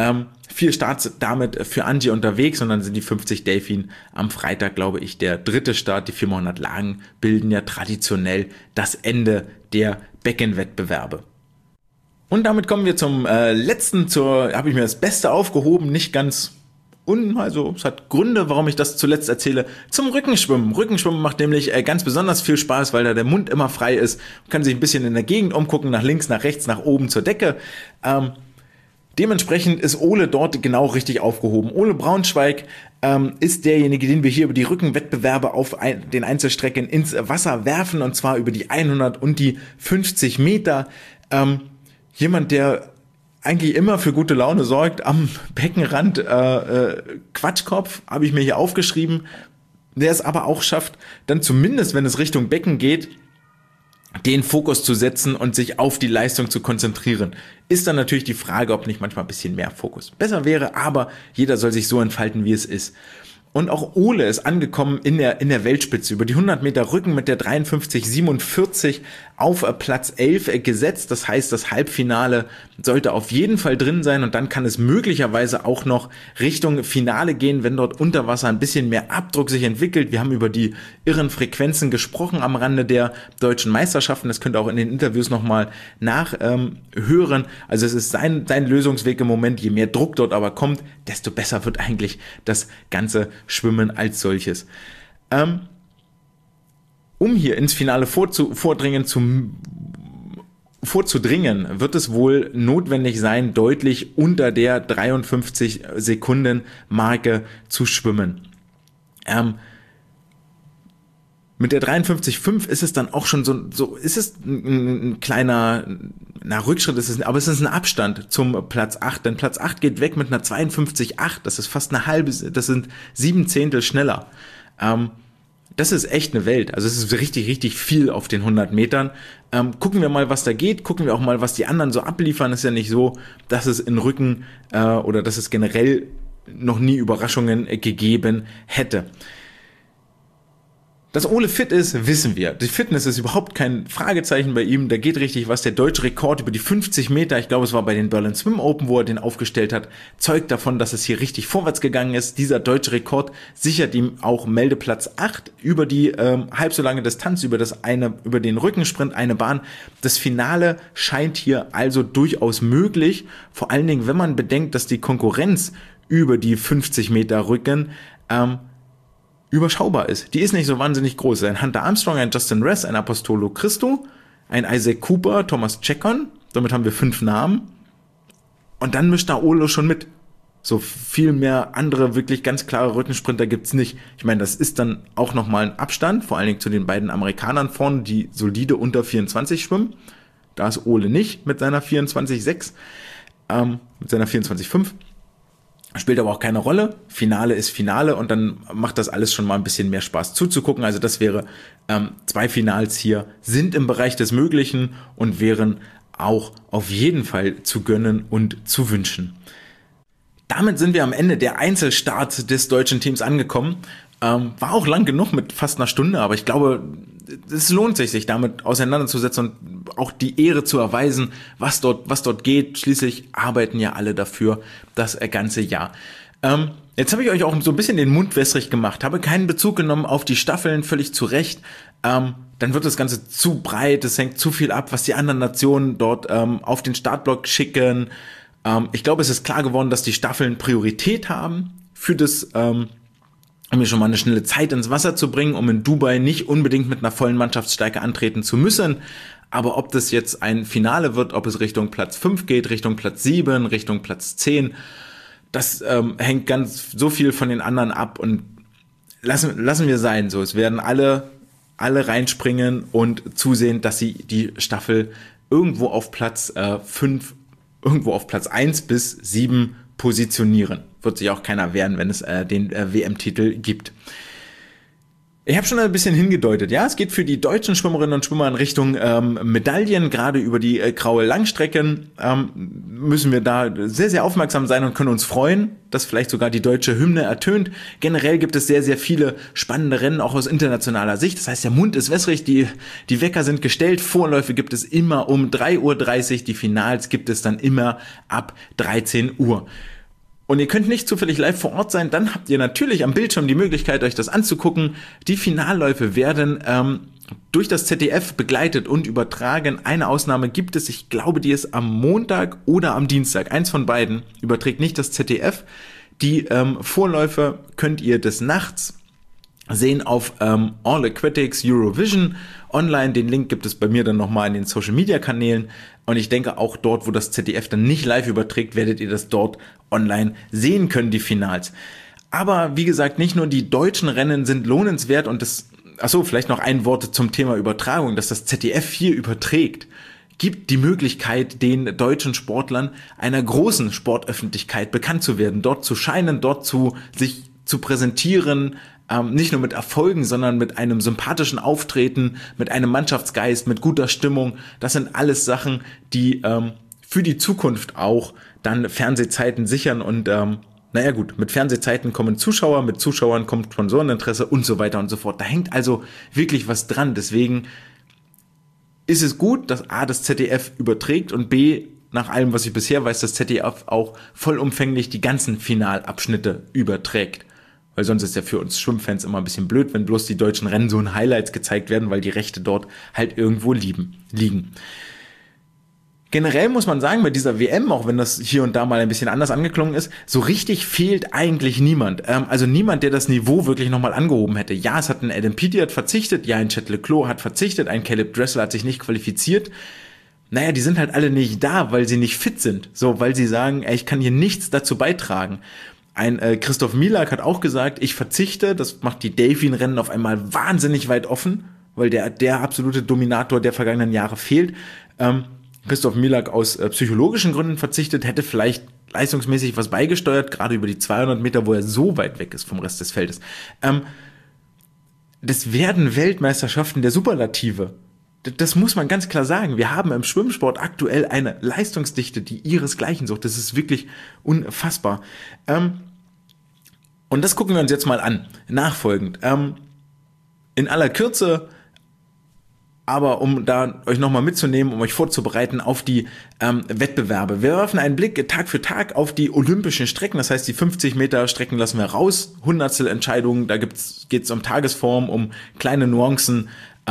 4 Starts damit für Angie unterwegs, und dann sind die 50 Delfin am Freitag, glaube ich, der 3. Start. Die 4x100 Lagen bilden ja traditionell das Ende der Beckenwettbewerbe. Und damit kommen wir zum letzten, habe ich mir das Beste aufgehoben, nicht ganz also es hat Gründe, warum ich das zuletzt erzähle, zum Rückenschwimmen. Rückenschwimmen macht nämlich ganz besonders viel Spaß, weil da der Mund immer frei ist. Man kann sich ein bisschen in der Gegend umgucken, nach links, nach rechts, nach oben zur Decke. Dementsprechend ist Ole dort genau richtig aufgehoben. Ole Braunschweig ist derjenige, den wir hier über die Rückenwettbewerbe auf den Einzelstrecken ins Wasser werfen, und zwar über die 100 und die 50 Meter. Jemand, der eigentlich immer für gute Laune sorgt, am Beckenrand, Quatschkopf, habe ich mir hier aufgeschrieben, der es aber auch schafft, dann zumindest, wenn es Richtung Becken geht, den Fokus zu setzen und sich auf die Leistung zu konzentrieren. Ist dann natürlich die Frage, ob nicht manchmal ein bisschen mehr Fokus besser wäre, aber jeder soll sich so entfalten, wie es ist. Und auch Ole ist angekommen in der Weltspitze. Über die 100 Meter Rücken mit der 53,47 auf Platz 11 gesetzt. Das heißt, das Halbfinale sollte auf jeden Fall drin sein, und dann kann es möglicherweise auch noch Richtung Finale gehen, wenn dort unter Wasser ein bisschen mehr Abdruck sich entwickelt. Wir haben über die irren Frequenzen gesprochen am Rande der deutschen Meisterschaften. Das könnt ihr auch in den Interviews nochmal nachhören. Also es ist sein Lösungsweg im Moment. Je mehr Druck dort aber kommt, desto besser wird eigentlich das ganze Schwimmen als solches. Um hier ins Finale vorzudringen, wird es wohl notwendig sein, deutlich unter der 53 Sekunden Marke zu schwimmen. Mit der 53,5 ist es dann auch schon so ist es ein kleiner Rückschritt, aber es ist ein Abstand zum Platz 8, denn Platz 8 geht weg mit einer 52,8, das ist fast das sind 7 Zehntel schneller. Das ist echt eine Welt, also es ist richtig, richtig viel auf den 100 Metern. Gucken wir mal, was da geht, gucken wir auch mal, was die anderen so abliefern. Es ist ja nicht so, dass es in Rücken oder dass es generell noch nie Überraschungen gegeben hätte. Dass Ole fit ist, wissen wir. Die Fitness ist überhaupt kein Fragezeichen bei ihm. Da geht richtig was. Der deutsche Rekord über die 50 Meter, ich glaube, es war bei den Berlin Swim Open, wo er den aufgestellt hat, zeugt davon, dass es hier richtig vorwärts gegangen ist. Dieser deutsche Rekord sichert ihm auch Meldeplatz 8 über die halb so lange Distanz, über den Rückensprint, eine Bahn. Das Finale scheint hier also durchaus möglich. Vor allen Dingen, wenn man bedenkt, dass die Konkurrenz über die 50 Meter Rücken überschaubar ist. Die ist nicht so wahnsinnig groß. Ein Hunter Armstrong, ein Justin Ress, ein Apostolo Christou, ein Isaac Cooper, Thomas Chekon, damit haben wir 5 Namen. Und dann mischt da Ole schon mit. So viel mehr andere wirklich ganz klare Rückensprinter gibt's nicht. Ich meine, das ist dann auch nochmal ein Abstand, vor allen Dingen zu den beiden Amerikanern vorne, die solide unter 24 schwimmen. Da ist Ole nicht mit seiner 24,6, mit seiner 24,5. Spielt aber auch keine Rolle. Finale ist Finale, und dann macht das alles schon mal ein bisschen mehr Spaß zuzugucken. Also das wäre 2 Finals hier sind im Bereich des Möglichen und wären auch auf jeden Fall zu gönnen und zu wünschen. Damit sind wir am Ende der Einzelstarts des deutschen Teams angekommen. War auch lang genug mit fast einer Stunde, aber ich glaube, es lohnt sich damit auseinanderzusetzen und auch die Ehre zu erweisen, was dort geht. Schließlich arbeiten ja alle dafür das ganze Jahr. Jetzt habe ich euch auch so ein bisschen den Mund wässrig gemacht, habe keinen Bezug genommen auf die Staffeln, völlig zu Recht. Dann wird das Ganze zu breit, es hängt zu viel ab, was die anderen Nationen dort auf den Startblock schicken. Ich glaube, es ist klar geworden, dass die Staffeln Priorität haben für das um mir schon mal eine schnelle Zeit ins Wasser zu bringen, um in Dubai nicht unbedingt mit einer vollen Mannschaftsstärke antreten zu müssen. Aber ob das jetzt ein Finale wird, ob es Richtung Platz 5 geht, Richtung Platz 7, Richtung Platz 10, das hängt ganz so viel von den anderen ab, und lassen wir sein. So, es werden alle alle reinspringen und zusehen, dass sie die Staffel irgendwo auf Platz 5, irgendwo auf Platz 1 bis 7 positionieren. Wird sich auch keiner wehren, wenn es den WM-Titel gibt. Ich habe schon ein bisschen hingedeutet, ja, es geht für die deutschen Schwimmerinnen und Schwimmer in Richtung Medaillen, gerade über die graue Langstrecken müssen wir da sehr, sehr aufmerksam sein und können uns freuen, dass vielleicht sogar die deutsche Hymne ertönt. Generell gibt es sehr, sehr viele spannende Rennen, auch aus internationaler Sicht. Das heißt, der Mund ist wässrig, die Wecker sind gestellt, Vorläufe gibt es immer um 3:30 Uhr, die Finals gibt es dann immer ab 13 Uhr. Und ihr könnt nicht zufällig live vor Ort sein, dann habt ihr natürlich am Bildschirm die Möglichkeit, euch das anzugucken. Die Finalläufe werden durch das ZDF begleitet und übertragen. Eine Ausnahme gibt es, ich glaube, die ist am Montag oder am Dienstag. Eins von beiden überträgt nicht das ZDF. Die Vorläufe könnt ihr des Nachts sehen auf All Aquatics Eurovision online. Den Link gibt es bei mir dann nochmal in den Social Media Kanälen. Und ich denke auch dort, wo das ZDF dann nicht live überträgt, werdet ihr das dort online sehen können, die Finals. Aber wie gesagt, nicht nur die deutschen Rennen sind lohnenswert und vielleicht noch ein Wort zum Thema Übertragung, dass das ZDF hier überträgt, gibt die Möglichkeit, den deutschen Sportlern einer großen Sportöffentlichkeit bekannt zu werden, dort zu scheinen, sich zu präsentieren, nicht nur mit Erfolgen, sondern mit einem sympathischen Auftreten, mit einem Mannschaftsgeist, mit guter Stimmung. Das sind alles Sachen, die für die Zukunft auch dann Fernsehzeiten sichern und mit Fernsehzeiten kommen Zuschauer, mit Zuschauern kommt Sponsoreninteresse und so weiter und so fort. Da hängt also wirklich was dran. Deswegen ist es gut, dass A, das ZDF überträgt und B, nach allem, was ich bisher weiß, das ZDF auch vollumfänglich die ganzen Finalabschnitte überträgt. Weil sonst ist ja für uns Schwimmfans immer ein bisschen blöd, wenn bloß die deutschen Rennen so in Highlights gezeigt werden, weil die Rechte dort halt irgendwo liegen. Generell muss man sagen, bei dieser WM, auch wenn das hier und da mal ein bisschen anders angeklungen ist, so richtig fehlt eigentlich niemand. Also niemand, der das Niveau wirklich nochmal angehoben hätte. Ja, es hat ein Adam Peaty verzichtet, ja, ein Chet Leclos hat verzichtet, ein Caleb Dressel hat sich nicht qualifiziert. Naja, die sind halt alle nicht da, weil sie nicht fit sind. So, weil sie sagen, ich kann hier nichts dazu beitragen. Ein Christoph Milak hat auch gesagt, ich verzichte, das macht die Delfin-Rennen auf einmal wahnsinnig weit offen, weil der absolute Dominator der vergangenen Jahre fehlt. Christoph Milak aus psychologischen Gründen verzichtet, hätte vielleicht leistungsmäßig was beigesteuert, gerade über die 200 Meter, wo er so weit weg ist vom Rest des Feldes. Das werden Weltmeisterschaften der Superlative. Das muss man ganz klar sagen. Wir haben im Schwimmsport aktuell eine Leistungsdichte, die ihresgleichen sucht. Das ist wirklich unfassbar. Und das gucken wir uns jetzt mal an, nachfolgend. In aller Kürze, aber um da euch nochmal mitzunehmen, um euch vorzubereiten auf die Wettbewerbe. Wir werfen einen Blick Tag für Tag auf die olympischen Strecken, das heißt die 50 Meter Strecken lassen wir raus, Hundertstel-Entscheidungen, da geht's um Tagesform, um kleine Nuancen,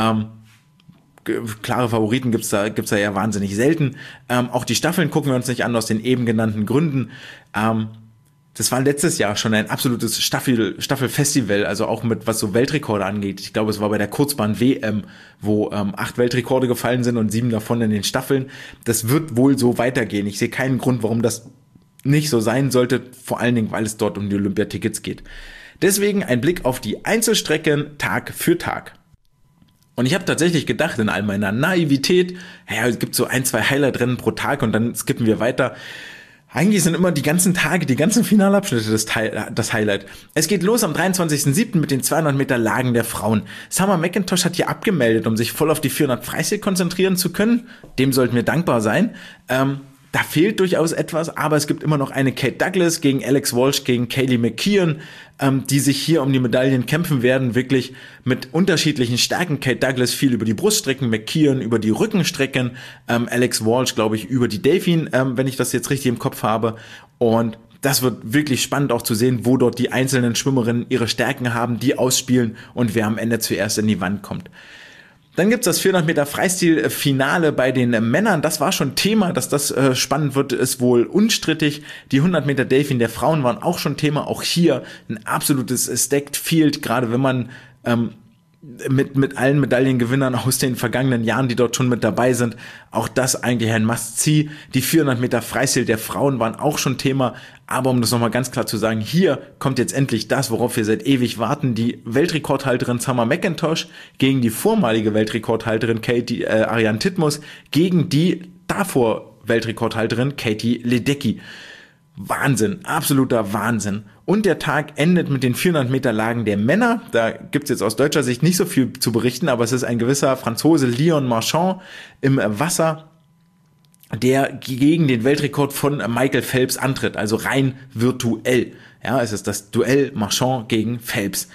klare Favoriten gibt's da ja wahnsinnig selten. Auch die Staffeln gucken wir uns nicht an, aus den eben genannten Gründen. Das war letztes Jahr schon ein absolutes Staffelfestival, also auch mit was so Weltrekorde angeht. Ich glaube, es war bei der Kurzbahn-WM, wo 8 Weltrekorde gefallen sind und 7 davon in den Staffeln. Das wird wohl so weitergehen. Ich sehe keinen Grund, warum das nicht so sein sollte, vor allen Dingen, weil es dort um die Olympiatickets geht. Deswegen ein Blick auf die Einzelstrecken Tag für Tag. Und ich habe tatsächlich gedacht, in all meiner Naivität, es gibt so 1-2 Highlight-Rennen pro Tag und dann skippen wir weiter. Eigentlich sind immer die ganzen Tage, die ganzen Finalabschnitte das Highlight. Es geht los am 23.07. mit den 200 Meter Lagen der Frauen. Summer McIntosh hat hier abgemeldet, um sich voll auf die 400 Freistil konzentrieren zu können. Dem sollten wir dankbar sein. Da fehlt durchaus etwas, aber es gibt immer noch eine Kate Douglas gegen Alex Walsh, gegen Kaylee McKeown, die sich hier um die Medaillen kämpfen werden, wirklich mit unterschiedlichen Stärken. Kate Douglas viel über die Bruststrecken, McKeown über die Rückenstrecken, Alex Walsh, glaube ich, über die Delfin, wenn ich das jetzt richtig im Kopf habe. Und das wird wirklich spannend auch zu sehen, wo dort die einzelnen Schwimmerinnen ihre Stärken haben, die ausspielen und wer am Ende zuerst in die Wand kommt. Dann gibt's das 400 Meter Freistil-Finale bei den Männern. Das war schon Thema, dass das spannend wird, ist wohl unstrittig. Die 100 Meter Delfin der Frauen waren auch schon Thema. Auch hier ein absolutes Stacked Field, gerade wenn man mit allen Medaillengewinnern aus den vergangenen Jahren, die dort schon mit dabei sind. Auch das eigentlich ein Must-See. Die 400 Meter Freistil der Frauen waren auch schon Thema. Aber um das nochmal ganz klar zu sagen, hier kommt jetzt endlich das, worauf wir seit ewig warten. Die Weltrekordhalterin Summer McIntosh gegen die vormalige Weltrekordhalterin Ariane Titmus gegen die davor Weltrekordhalterin Katie Ledecky. Wahnsinn, absoluter Wahnsinn. Und der Tag endet mit den 400 Meter Lagen der Männer. Da gibt's jetzt aus deutscher Sicht nicht so viel zu berichten, aber es ist ein gewisser Franzose Leon Marchand im Wasser, der gegen den Weltrekord von Michael Phelps antritt, also rein virtuell. Ja, es ist das Duell Marchand gegen Phelps.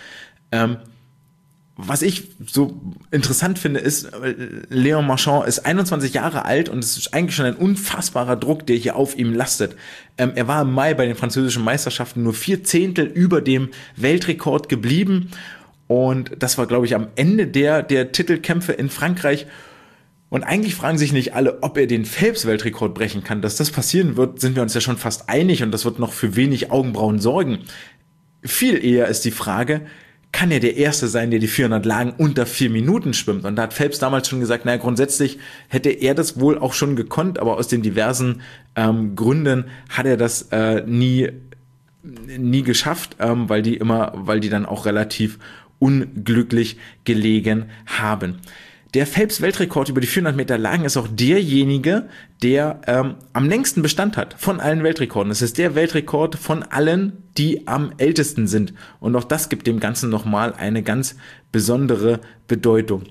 Was ich so interessant finde, ist, Leon Marchand ist 21 Jahre alt und es ist eigentlich schon ein unfassbarer Druck, der hier auf ihm lastet. Er war im Mai bei den französischen Meisterschaften nur 4 Zehntel über dem Weltrekord geblieben und das war, glaube ich, am Ende der Titelkämpfe in Frankreich. Und eigentlich fragen sich nicht alle, ob er den Phelps-Weltrekord brechen kann. Dass das passieren wird, sind wir uns ja schon fast einig und das wird noch für wenig Augenbrauen sorgen. Viel eher ist die Frage, kann er der Erste sein, der die 400 Lagen unter 4 Minuten schwimmt? Und da hat Phelps damals schon gesagt, naja, grundsätzlich hätte er das wohl auch schon gekonnt, aber aus den diversen Gründen hat er das nie geschafft, weil die dann auch relativ unglücklich gelegen haben. Der Phelps-Weltrekord über die 400 Meter Lagen ist auch derjenige, der am längsten Bestand hat von allen Weltrekorden. Es ist der Weltrekord von allen, die am ältesten sind. Und auch das gibt dem Ganzen nochmal eine ganz besondere Bedeutung.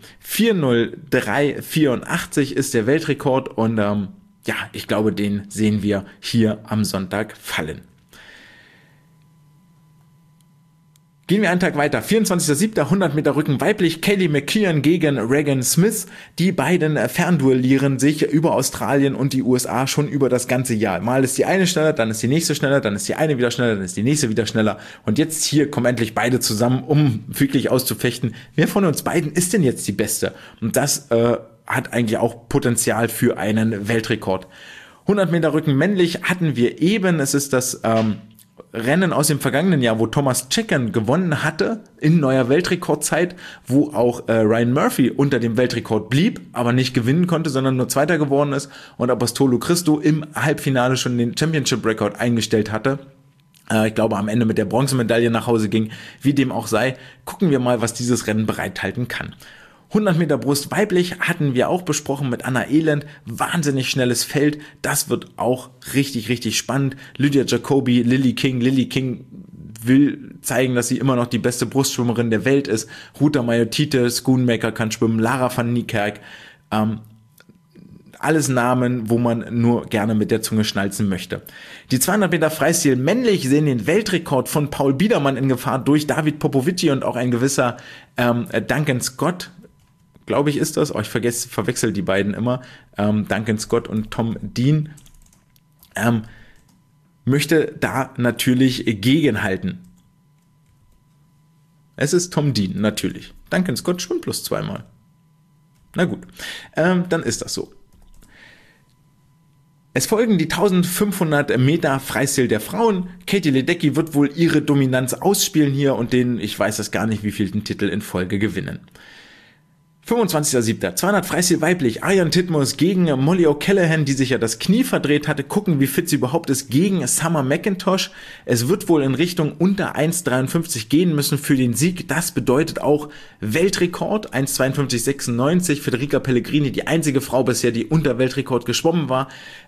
4:03:84 ist der Weltrekord und ich glaube, den sehen wir hier am Sonntag fallen. Gehen wir einen Tag weiter. 24.07. 100 Meter Rücken weiblich. Kaylee McKeon gegen Regan Smith. Die beiden fernduellieren sich über Australien und die USA schon über das ganze Jahr. Mal ist die eine schneller, dann ist die nächste schneller, dann ist die eine wieder schneller, dann ist die nächste wieder schneller. Und jetzt hier kommen endlich beide zusammen, um wirklich auszufechten. Wer von uns beiden ist denn jetzt die Beste? Und das hat eigentlich auch Potenzial für einen Weltrekord. 100 Meter Rücken männlich hatten wir eben. Es ist das Rennen aus dem vergangenen Jahr, wo Thomas Checan gewonnen hatte in neuer Weltrekordzeit, wo auch Ryan Murphy unter dem Weltrekord blieb, aber nicht gewinnen konnte, sondern nur Zweiter geworden ist und Apostolo Christo im Halbfinale schon den Championship-Rekord eingestellt hatte. Ich glaube, am Ende mit der Bronzemedaille nach Hause ging. Wie dem auch sei, gucken wir mal, was dieses Rennen bereithalten kann. 100 Meter Brust weiblich hatten wir auch besprochen mit Anna Elend. Wahnsinnig schnelles Feld. Das wird auch richtig, richtig spannend. Lydia Jacobi, Lily King. Lily King will zeigen, dass sie immer noch die beste Brustschwimmerin der Welt ist. Ruta Mayotte, Schoonmaker kann schwimmen. Lara van Niekerk. Alles Namen, wo man nur gerne mit der Zunge schnalzen möchte. Die 200 Meter Freistil männlich sehen den Weltrekord von Paul Biedermann in Gefahr durch David Popovici und auch ein gewisser Duncan Scott. Glaube ich, ist das. Ich verwechsel die beiden immer. Duncan Scott und Tom Dean. Möchte da natürlich gegenhalten. Es ist Tom Dean, natürlich. Duncan Scott schwimmt plus 2-mal. Na gut, dann ist das so. Es folgen die 1500 Meter Freistil der Frauen. Katie Ledecky wird wohl ihre Dominanz ausspielen hier und ich weiß es gar nicht, wie viel den Titel in Folge gewinnen. 25.07. 200 Freistil weiblich. Ariane Titmus gegen Molly O'Callaghan, die sich ja das Knie verdreht hatte. Gucken, wie fit sie überhaupt ist gegen Summer McIntosh. Es wird wohl in Richtung unter 1,53 gehen müssen für den Sieg. Das bedeutet auch Weltrekord. 1,52,96. Federica Pellegrini, die einzige Frau bisher, die unter Weltrekord geschwommen war.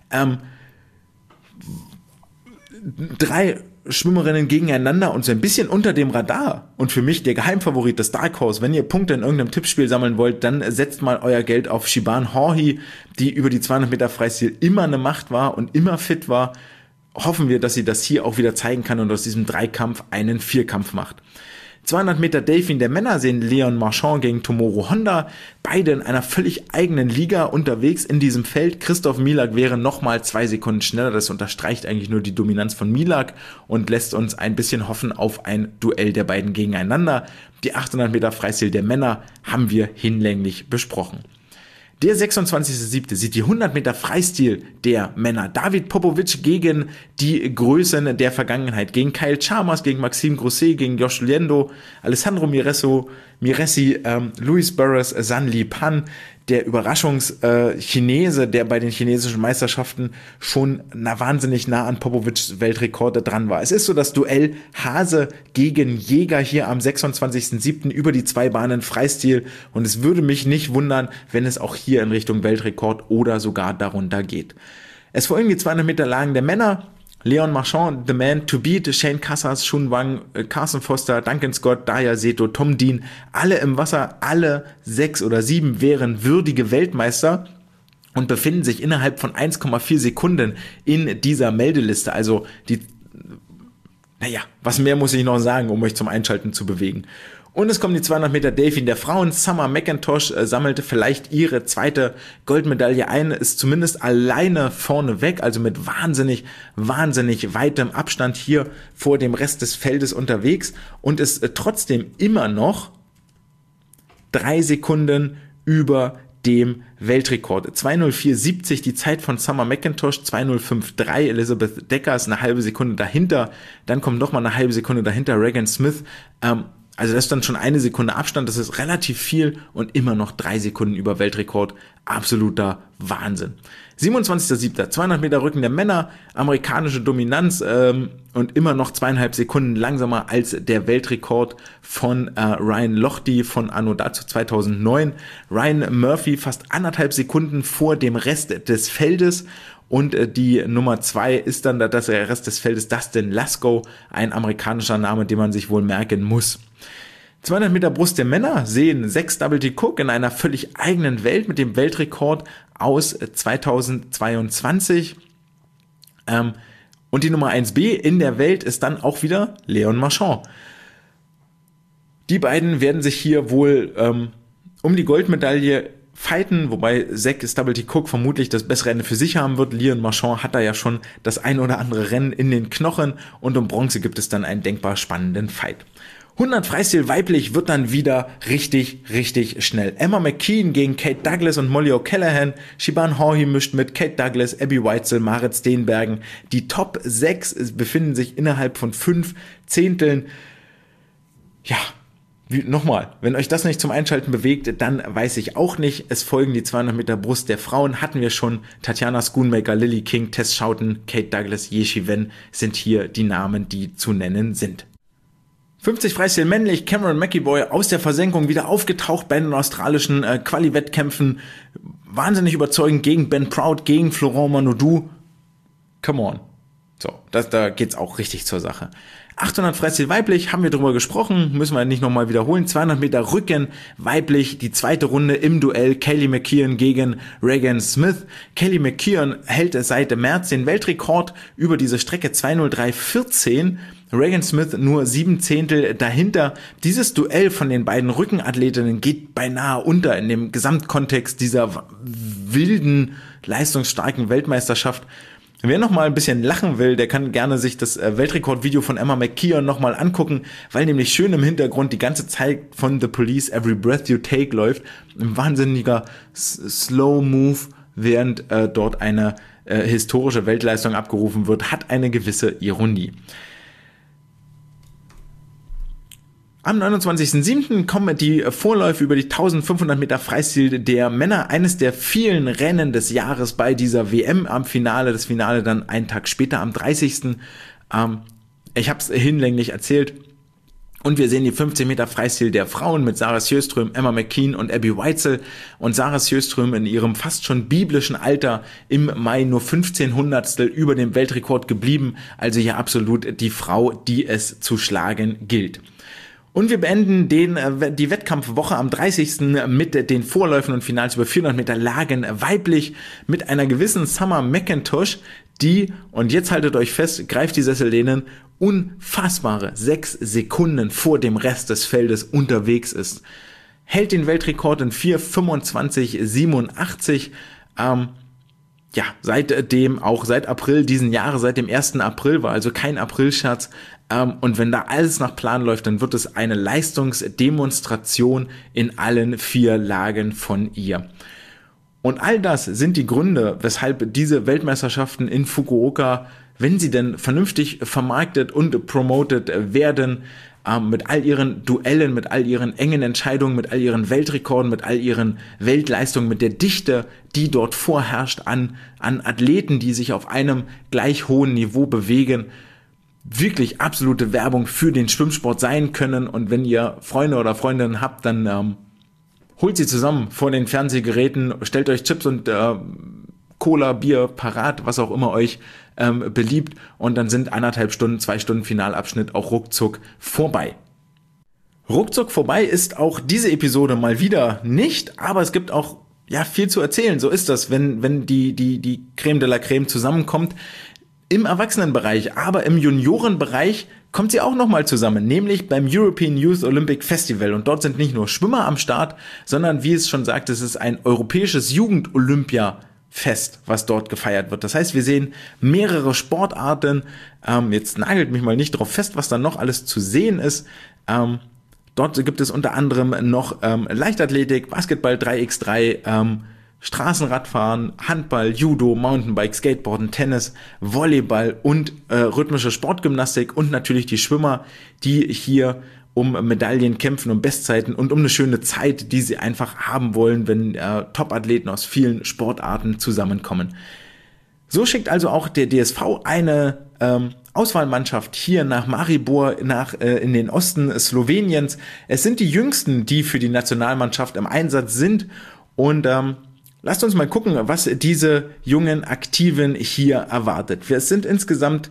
3 Schwimmerinnen gegeneinander und so ein bisschen unter dem Radar. Und für mich der Geheimfavorit, das Dark Horse. Wenn ihr Punkte in irgendeinem Tippspiel sammeln wollt, dann setzt mal euer Geld auf Shiban Horhi, die über die 200 Meter Freistil immer eine Macht war und immer fit war. Hoffen wir, dass sie das hier auch wieder zeigen kann und aus diesem Dreikampf einen Vierkampf macht. 200 Meter Delfin der Männer sehen Leon Marchand gegen Tomoru Honda. Beide in einer völlig eigenen Liga unterwegs in diesem Feld. Christoph Milak wäre nochmal 2 Sekunden schneller. Das unterstreicht eigentlich nur die Dominanz von Milak und lässt uns ein bisschen hoffen auf ein Duell der beiden gegeneinander. Die 800 Meter Freistil der Männer haben wir hinlänglich besprochen. Der 26.07. sieht die 100 Meter Freistil der Männer. David Popovic gegen die Größen der Vergangenheit. Gegen Kyle Chalmers, gegen Maxime Grousset, gegen Josh Liendo, Alessandro Miressi, Luis Burris, San Li Pan. Der Überraschungs-Chinese, der bei den chinesischen Meisterschaften schon wahnsinnig nah an Popovics Weltrekorde dran war. Es ist so das Duell Hase gegen Jäger hier am 26.07. über die 2 Bahnen Freistil und es würde mich nicht wundern, wenn es auch hier in Richtung Weltrekord oder sogar darunter geht. Es folgen die 200 Meter Lagen der Männer. Leon Marchand, the man to beat, Shane Cassars, Shun Wang, Carson Foster, Duncan Scott, Daya Seto, Tom Dean, alle im Wasser, alle 6 oder 7 wären würdige Weltmeister und befinden sich innerhalb von 1,4 Sekunden in dieser Meldeliste. Also was mehr muss ich noch sagen, um euch zum Einschalten zu bewegen. Und es kommen die 200 Meter Delfin der Frauen. Summer McIntosh sammelte vielleicht ihre zweite Goldmedaille ein, ist zumindest alleine vorne weg, also mit wahnsinnig weitem Abstand hier vor dem Rest des Feldes unterwegs und ist trotzdem immer noch 3 Sekunden über dem Weltrekord. 2:04,70 die Zeit von Summer McIntosh, 2:05,3 Elizabeth Decker eine halbe Sekunde dahinter, dann kommt nochmal eine halbe Sekunde dahinter Regan Smith, also das ist dann schon 1 Sekunde Abstand, das ist relativ viel und immer noch 3 Sekunden über Weltrekord. Absoluter Wahnsinn. 27.07. 200 Meter Rücken der Männer, amerikanische Dominanz und immer noch 2,5 Sekunden langsamer als der Weltrekord von Ryan Lochte von anno dazu 2009. Ryan Murphy fast 1,5 Sekunden vor dem Rest des Feldes. Und die Nummer 2 ist dann der Rest des Feldes Dustin Laskow, ein amerikanischer Name, den man sich wohl merken muss. 200 Meter Brust der Männer sehen 6 Double T Cook in einer völlig eigenen Welt mit dem Weltrekord aus 2022. Und die Nummer 1b in der Welt ist dann auch wieder Leon Marchand. Die beiden werden sich hier wohl um die Goldmedaille fighten, wobei Zach Double T Cook vermutlich das bessere Ende für sich haben wird. Leon Marchand hat da ja schon das ein oder andere Rennen in den Knochen und um Bronze gibt es dann einen denkbar spannenden Fight. 100 Freistil weiblich wird dann wieder richtig schnell. Emma McKeon gegen Kate Douglas und Molly O'Callaghan. Siobhan Hawley mischt mit Kate Douglas, Abby Weitzel, Marit Steenbergen. Die Top 6 befinden sich innerhalb von 5 Zehnteln. Ja, nochmal, wenn euch das nicht zum Einschalten bewegt, dann weiß ich auch nicht. Es folgen die 200 Meter Brust der Frauen, hatten wir schon. Tatjana Schoonmaker, Lily King, Tess Schouten, Kate Douglas, Yeshi Wen sind hier die Namen, die zu nennen sind. 50 Freistil männlich, Cameron McEvoy aus der Versenkung wieder aufgetaucht bei den australischen Quali-Wettkämpfen. Wahnsinnig überzeugend gegen Ben Proud, gegen Florent Manodou. Come on. So, da geht's auch richtig zur Sache. 800 Freistil weiblich, haben wir drüber gesprochen, müssen wir nicht nochmal wiederholen. 200 Meter Rücken weiblich, die zweite Runde im Duell Kaylee McKeon gegen Regan Smith. Kaylee McKeon hält seit März den Weltrekord über diese Strecke 2:03,14. Regan Smith nur 7 Zehntel dahinter. Dieses Duell von den beiden Rückenathletinnen geht beinahe unter in dem Gesamtkontext dieser wilden, leistungsstarken Weltmeisterschaft. Wer noch mal ein bisschen lachen will, der kann gerne sich das Weltrekordvideo von Emma McKeon noch mal angucken, weil nämlich schön im Hintergrund die ganze Zeit von The Police Every Breath You Take läuft. Ein wahnsinniger Slow Move, während dort eine historische Weltleistung abgerufen wird, hat eine gewisse Ironie. Am 29.07. kommen die Vorläufe über die 1500 Meter Freistil der Männer. Eines der vielen Rennen des Jahres bei dieser WM am Finale. Das Finale dann einen Tag später am 30. Ich habe es hinlänglich erzählt. Und wir sehen die 15 Meter Freistil der Frauen mit Sarah Sjöström, Emma McKeon und Abby Weitzel. Und Sarah Sjöström in ihrem fast schon biblischen Alter im Mai nur 15 Hundertstel über dem Weltrekord geblieben. Also hier absolut die Frau, die es zu schlagen gilt. Und wir beenden die Wettkampfwoche am 30. mit den Vorläufen und Finals über 400 Meter Lagen weiblich mit einer gewissen Summer McIntosh, die, und jetzt haltet euch fest, greift die Sessellehnen, unfassbare 6 Sekunden vor dem Rest des Feldes unterwegs ist. Hält den Weltrekord in 4:25,87. Seit April diesen Jahres, seit dem 1. April, war also kein Aprilscherz. Und wenn da alles nach Plan läuft, dann wird es eine Leistungsdemonstration in allen 4 Lagen von ihr. Und all das sind die Gründe, weshalb diese Weltmeisterschaften in Fukuoka, wenn sie denn vernünftig vermarktet und promotet werden, mit all ihren Duellen, mit all ihren engen Entscheidungen, mit all ihren Weltrekorden, mit all ihren Weltleistungen, mit der Dichte, die dort vorherrscht an Athleten, die sich auf einem gleich hohen Niveau bewegen, wirklich absolute Werbung für den Schwimmsport sein können. Und wenn ihr Freunde oder Freundinnen habt, dann holt sie zusammen vor den Fernsehgeräten, stellt euch Chips und Cola, Bier parat, was auch immer euch beliebt, und dann sind 1,5 Stunden, 2 Stunden Finalabschnitt auch ruckzuck vorbei. Ruckzuck vorbei ist auch diese Episode mal wieder nicht, aber es gibt auch viel zu erzählen. So ist das, wenn die Creme de la Creme zusammenkommt. Im Erwachsenenbereich, aber im Juniorenbereich kommt sie auch nochmal zusammen, nämlich beim European Youth Olympic Festival. Und dort sind nicht nur Schwimmer am Start, sondern, wie es schon sagt, es ist ein europäisches Jugend-Olympia-Fest, was dort gefeiert wird. Das heißt, wir sehen mehrere Sportarten. Jetzt nagelt mich mal nicht drauf fest, was da noch alles zu sehen ist. Dort gibt es unter anderem noch Leichtathletik, Basketball 3x3, Straßenradfahren, Handball, Judo, Mountainbike, Skateboarden, Tennis, Volleyball und rhythmische Sportgymnastik und natürlich die Schwimmer, die hier um Medaillen kämpfen, um Bestzeiten und um eine schöne Zeit, die sie einfach haben wollen, wenn Top-Athleten aus vielen Sportarten zusammenkommen. So schickt also auch der DSV eine Auswahlmannschaft hier nach Maribor, in den Osten Sloweniens. Es sind die Jüngsten, die für die Nationalmannschaft im Einsatz sind, und lasst uns mal gucken, was diese jungen Aktiven hier erwartet. Es sind insgesamt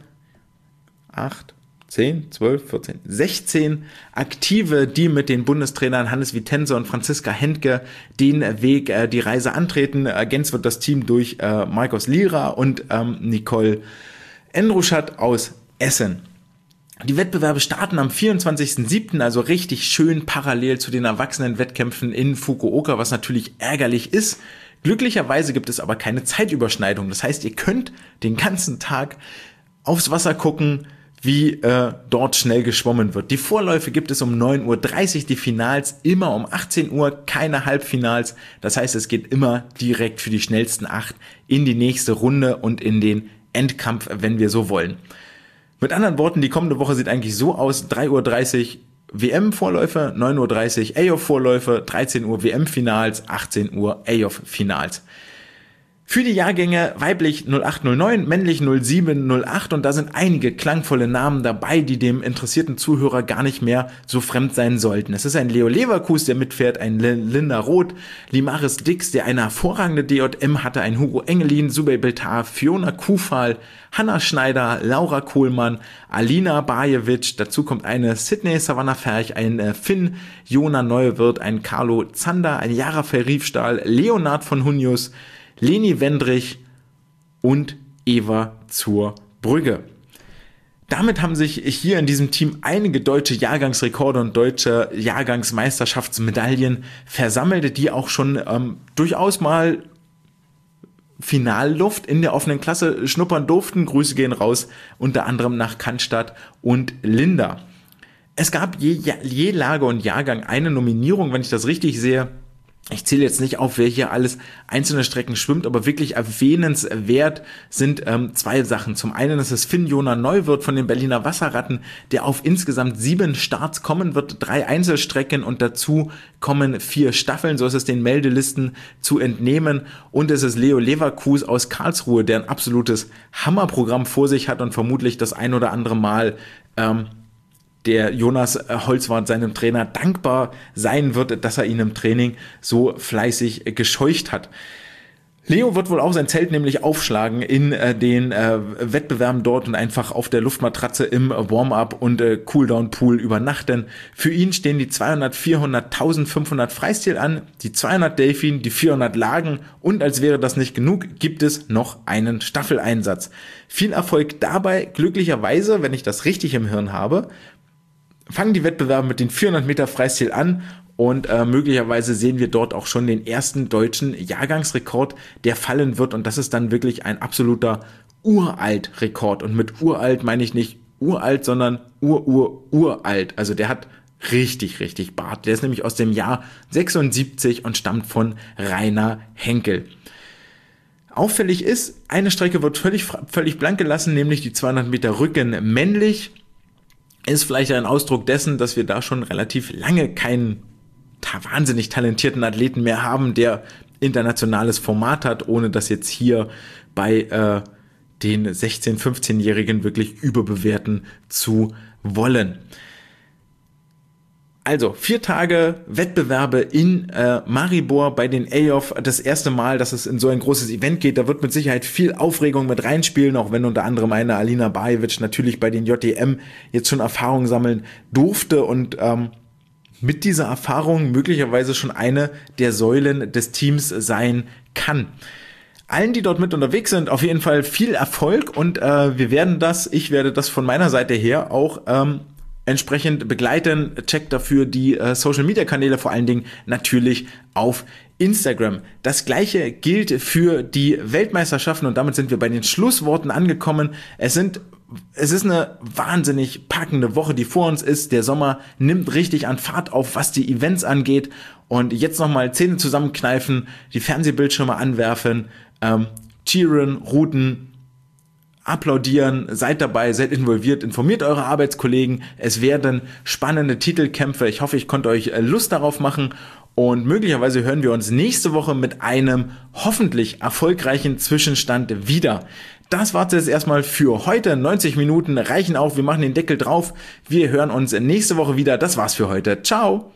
8, 10, 12, 14, 16 Aktive, die mit den Bundestrainern Hannes Vitense und Franziska Hentke den Weg, die Reise antreten. Ergänzt wird das Team durch Markus Lira und Nicole Endruschat aus Essen. Die Wettbewerbe starten am 24.07., also richtig schön parallel zu den Erwachsenenwettkämpfen in Fukuoka, was natürlich ärgerlich ist. Glücklicherweise gibt es aber keine Zeitüberschneidung. Das heißt, ihr könnt den ganzen Tag aufs Wasser gucken, wie dort schnell geschwommen wird. Die Vorläufe gibt es um 9:30 Uhr, die Finals immer um 18 Uhr, keine Halbfinals. Das heißt, es geht immer direkt für die schnellsten 8 in die nächste Runde und in den Endkampf, wenn wir so wollen. Mit anderen Worten, die kommende Woche sieht eigentlich so aus: 3:30 Uhr WM-Vorläufe, 9:30 Uhr EOF-Vorläufe, 13 Uhr WM-Finals, 18 Uhr EOF-Finals. Für die Jahrgänge weiblich 0809, männlich 0708, und da sind einige klangvolle Namen dabei, die dem interessierten Zuhörer gar nicht mehr so fremd sein sollten. Es ist ein Leo Leverkus, der mitfährt, ein Linda Roth, Limaris Dix, der eine hervorragende DJM hatte, ein Hugo Engelin, Subey Beltar, Fiona Kufal, Hanna Schneider, Laura Kohlmann, Alina Bajewitsch, dazu kommt eine Sydney Savannah Ferch, ein Finn Jona Neuwirth, ein Carlo Zander, ein Jara Verriefstahl, Leonard von Hunius, Leni Wendrich und Eva zur Brügge. Damit haben sich hier in diesem Team einige deutsche Jahrgangsrekorde und deutsche Jahrgangsmeisterschaftsmedaillen versammelt, die auch schon durchaus mal Finalluft in der offenen Klasse schnuppern durften. Grüße gehen raus, unter anderem nach Cannstatt und Linda. Es gab je Lager und Jahrgang eine Nominierung, wenn ich das richtig sehe. Ich zähle jetzt nicht auf, wer hier alles einzelne Strecken schwimmt, aber wirklich erwähnenswert sind 2 Sachen. Zum einen ist es Finn Jona Neuwirth von den Berliner Wasserratten, der auf insgesamt 7 Starts kommen wird, 3 Einzelstrecken und dazu kommen 4 Staffeln, so ist es den Meldelisten zu entnehmen. Und es ist Leo Leverkus aus Karlsruhe, der ein absolutes Hammerprogramm vor sich hat und vermutlich das ein oder andere Mal der Jonas Holzwart, seinem Trainer, dankbar sein wird, dass er ihn im Training so fleißig gescheucht hat. Leo wird wohl auch sein Zelt nämlich aufschlagen in den Wettbewerben dort und einfach auf der Luftmatratze im Warm-up und Cooldown-Pool übernachten. Für ihn stehen die 200, 400, 1500 Freistil an, die 200 Delfin, die 400 Lagen, und als wäre das nicht genug, gibt es noch einen Staffeleinsatz. Viel Erfolg dabei. Glücklicherweise, wenn ich das richtig im Hirn habe, fangen die Wettbewerbe mit den 400 Meter Freistil an und möglicherweise sehen wir dort auch schon den ersten deutschen Jahrgangsrekord, der fallen wird, und das ist dann wirklich ein absoluter Uralt-Rekord, und mit uralt meine ich nicht uralt, sondern uralt, also der hat richtig, richtig Bart. Der ist nämlich aus dem Jahr 76 und stammt von Rainer Henkel. Auffällig ist, eine Strecke wird völlig blank gelassen, nämlich die 200 Meter Rücken männlich. Ist vielleicht ein Ausdruck dessen, dass wir da schon relativ lange keinen wahnsinnig talentierten Athleten mehr haben, der internationales Format hat, ohne das jetzt hier bei den 16-, 15-Jährigen wirklich überbewerten zu wollen. Also 4 Tage Wettbewerbe in Maribor bei den EOF. Das erste Mal, dass es in so ein großes Event geht. Da wird mit Sicherheit viel Aufregung mit reinspielen, auch wenn unter anderem eine Alina Bajevic natürlich bei den JDM jetzt schon Erfahrung sammeln durfte und mit dieser Erfahrung möglicherweise schon eine der Säulen des Teams sein kann. Allen, die dort mit unterwegs sind, auf jeden Fall viel Erfolg und ich werde das von meiner Seite her auch entsprechend begleiten. Checkt dafür die Social-Media-Kanäle, vor allen Dingen natürlich auf Instagram. Das gleiche gilt für die Weltmeisterschaften und damit sind wir bei den Schlussworten angekommen. Es ist eine wahnsinnig packende Woche, die vor uns ist. Der Sommer nimmt richtig an Fahrt auf, was die Events angeht. Und jetzt nochmal Zähne zusammenkneifen, die Fernsehbildschirme anwerfen, cheeren, routen, applaudieren, seid dabei, seid involviert, informiert eure Arbeitskollegen. Es werden spannende Titelkämpfe. Ich hoffe, ich konnte euch Lust darauf machen und möglicherweise hören wir uns nächste Woche mit einem hoffentlich erfolgreichen Zwischenstand wieder. Das war's jetzt erstmal für heute. 90 Minuten reichen auch. Wir machen den Deckel drauf. Wir hören uns nächste Woche wieder. Das war's für heute. Ciao!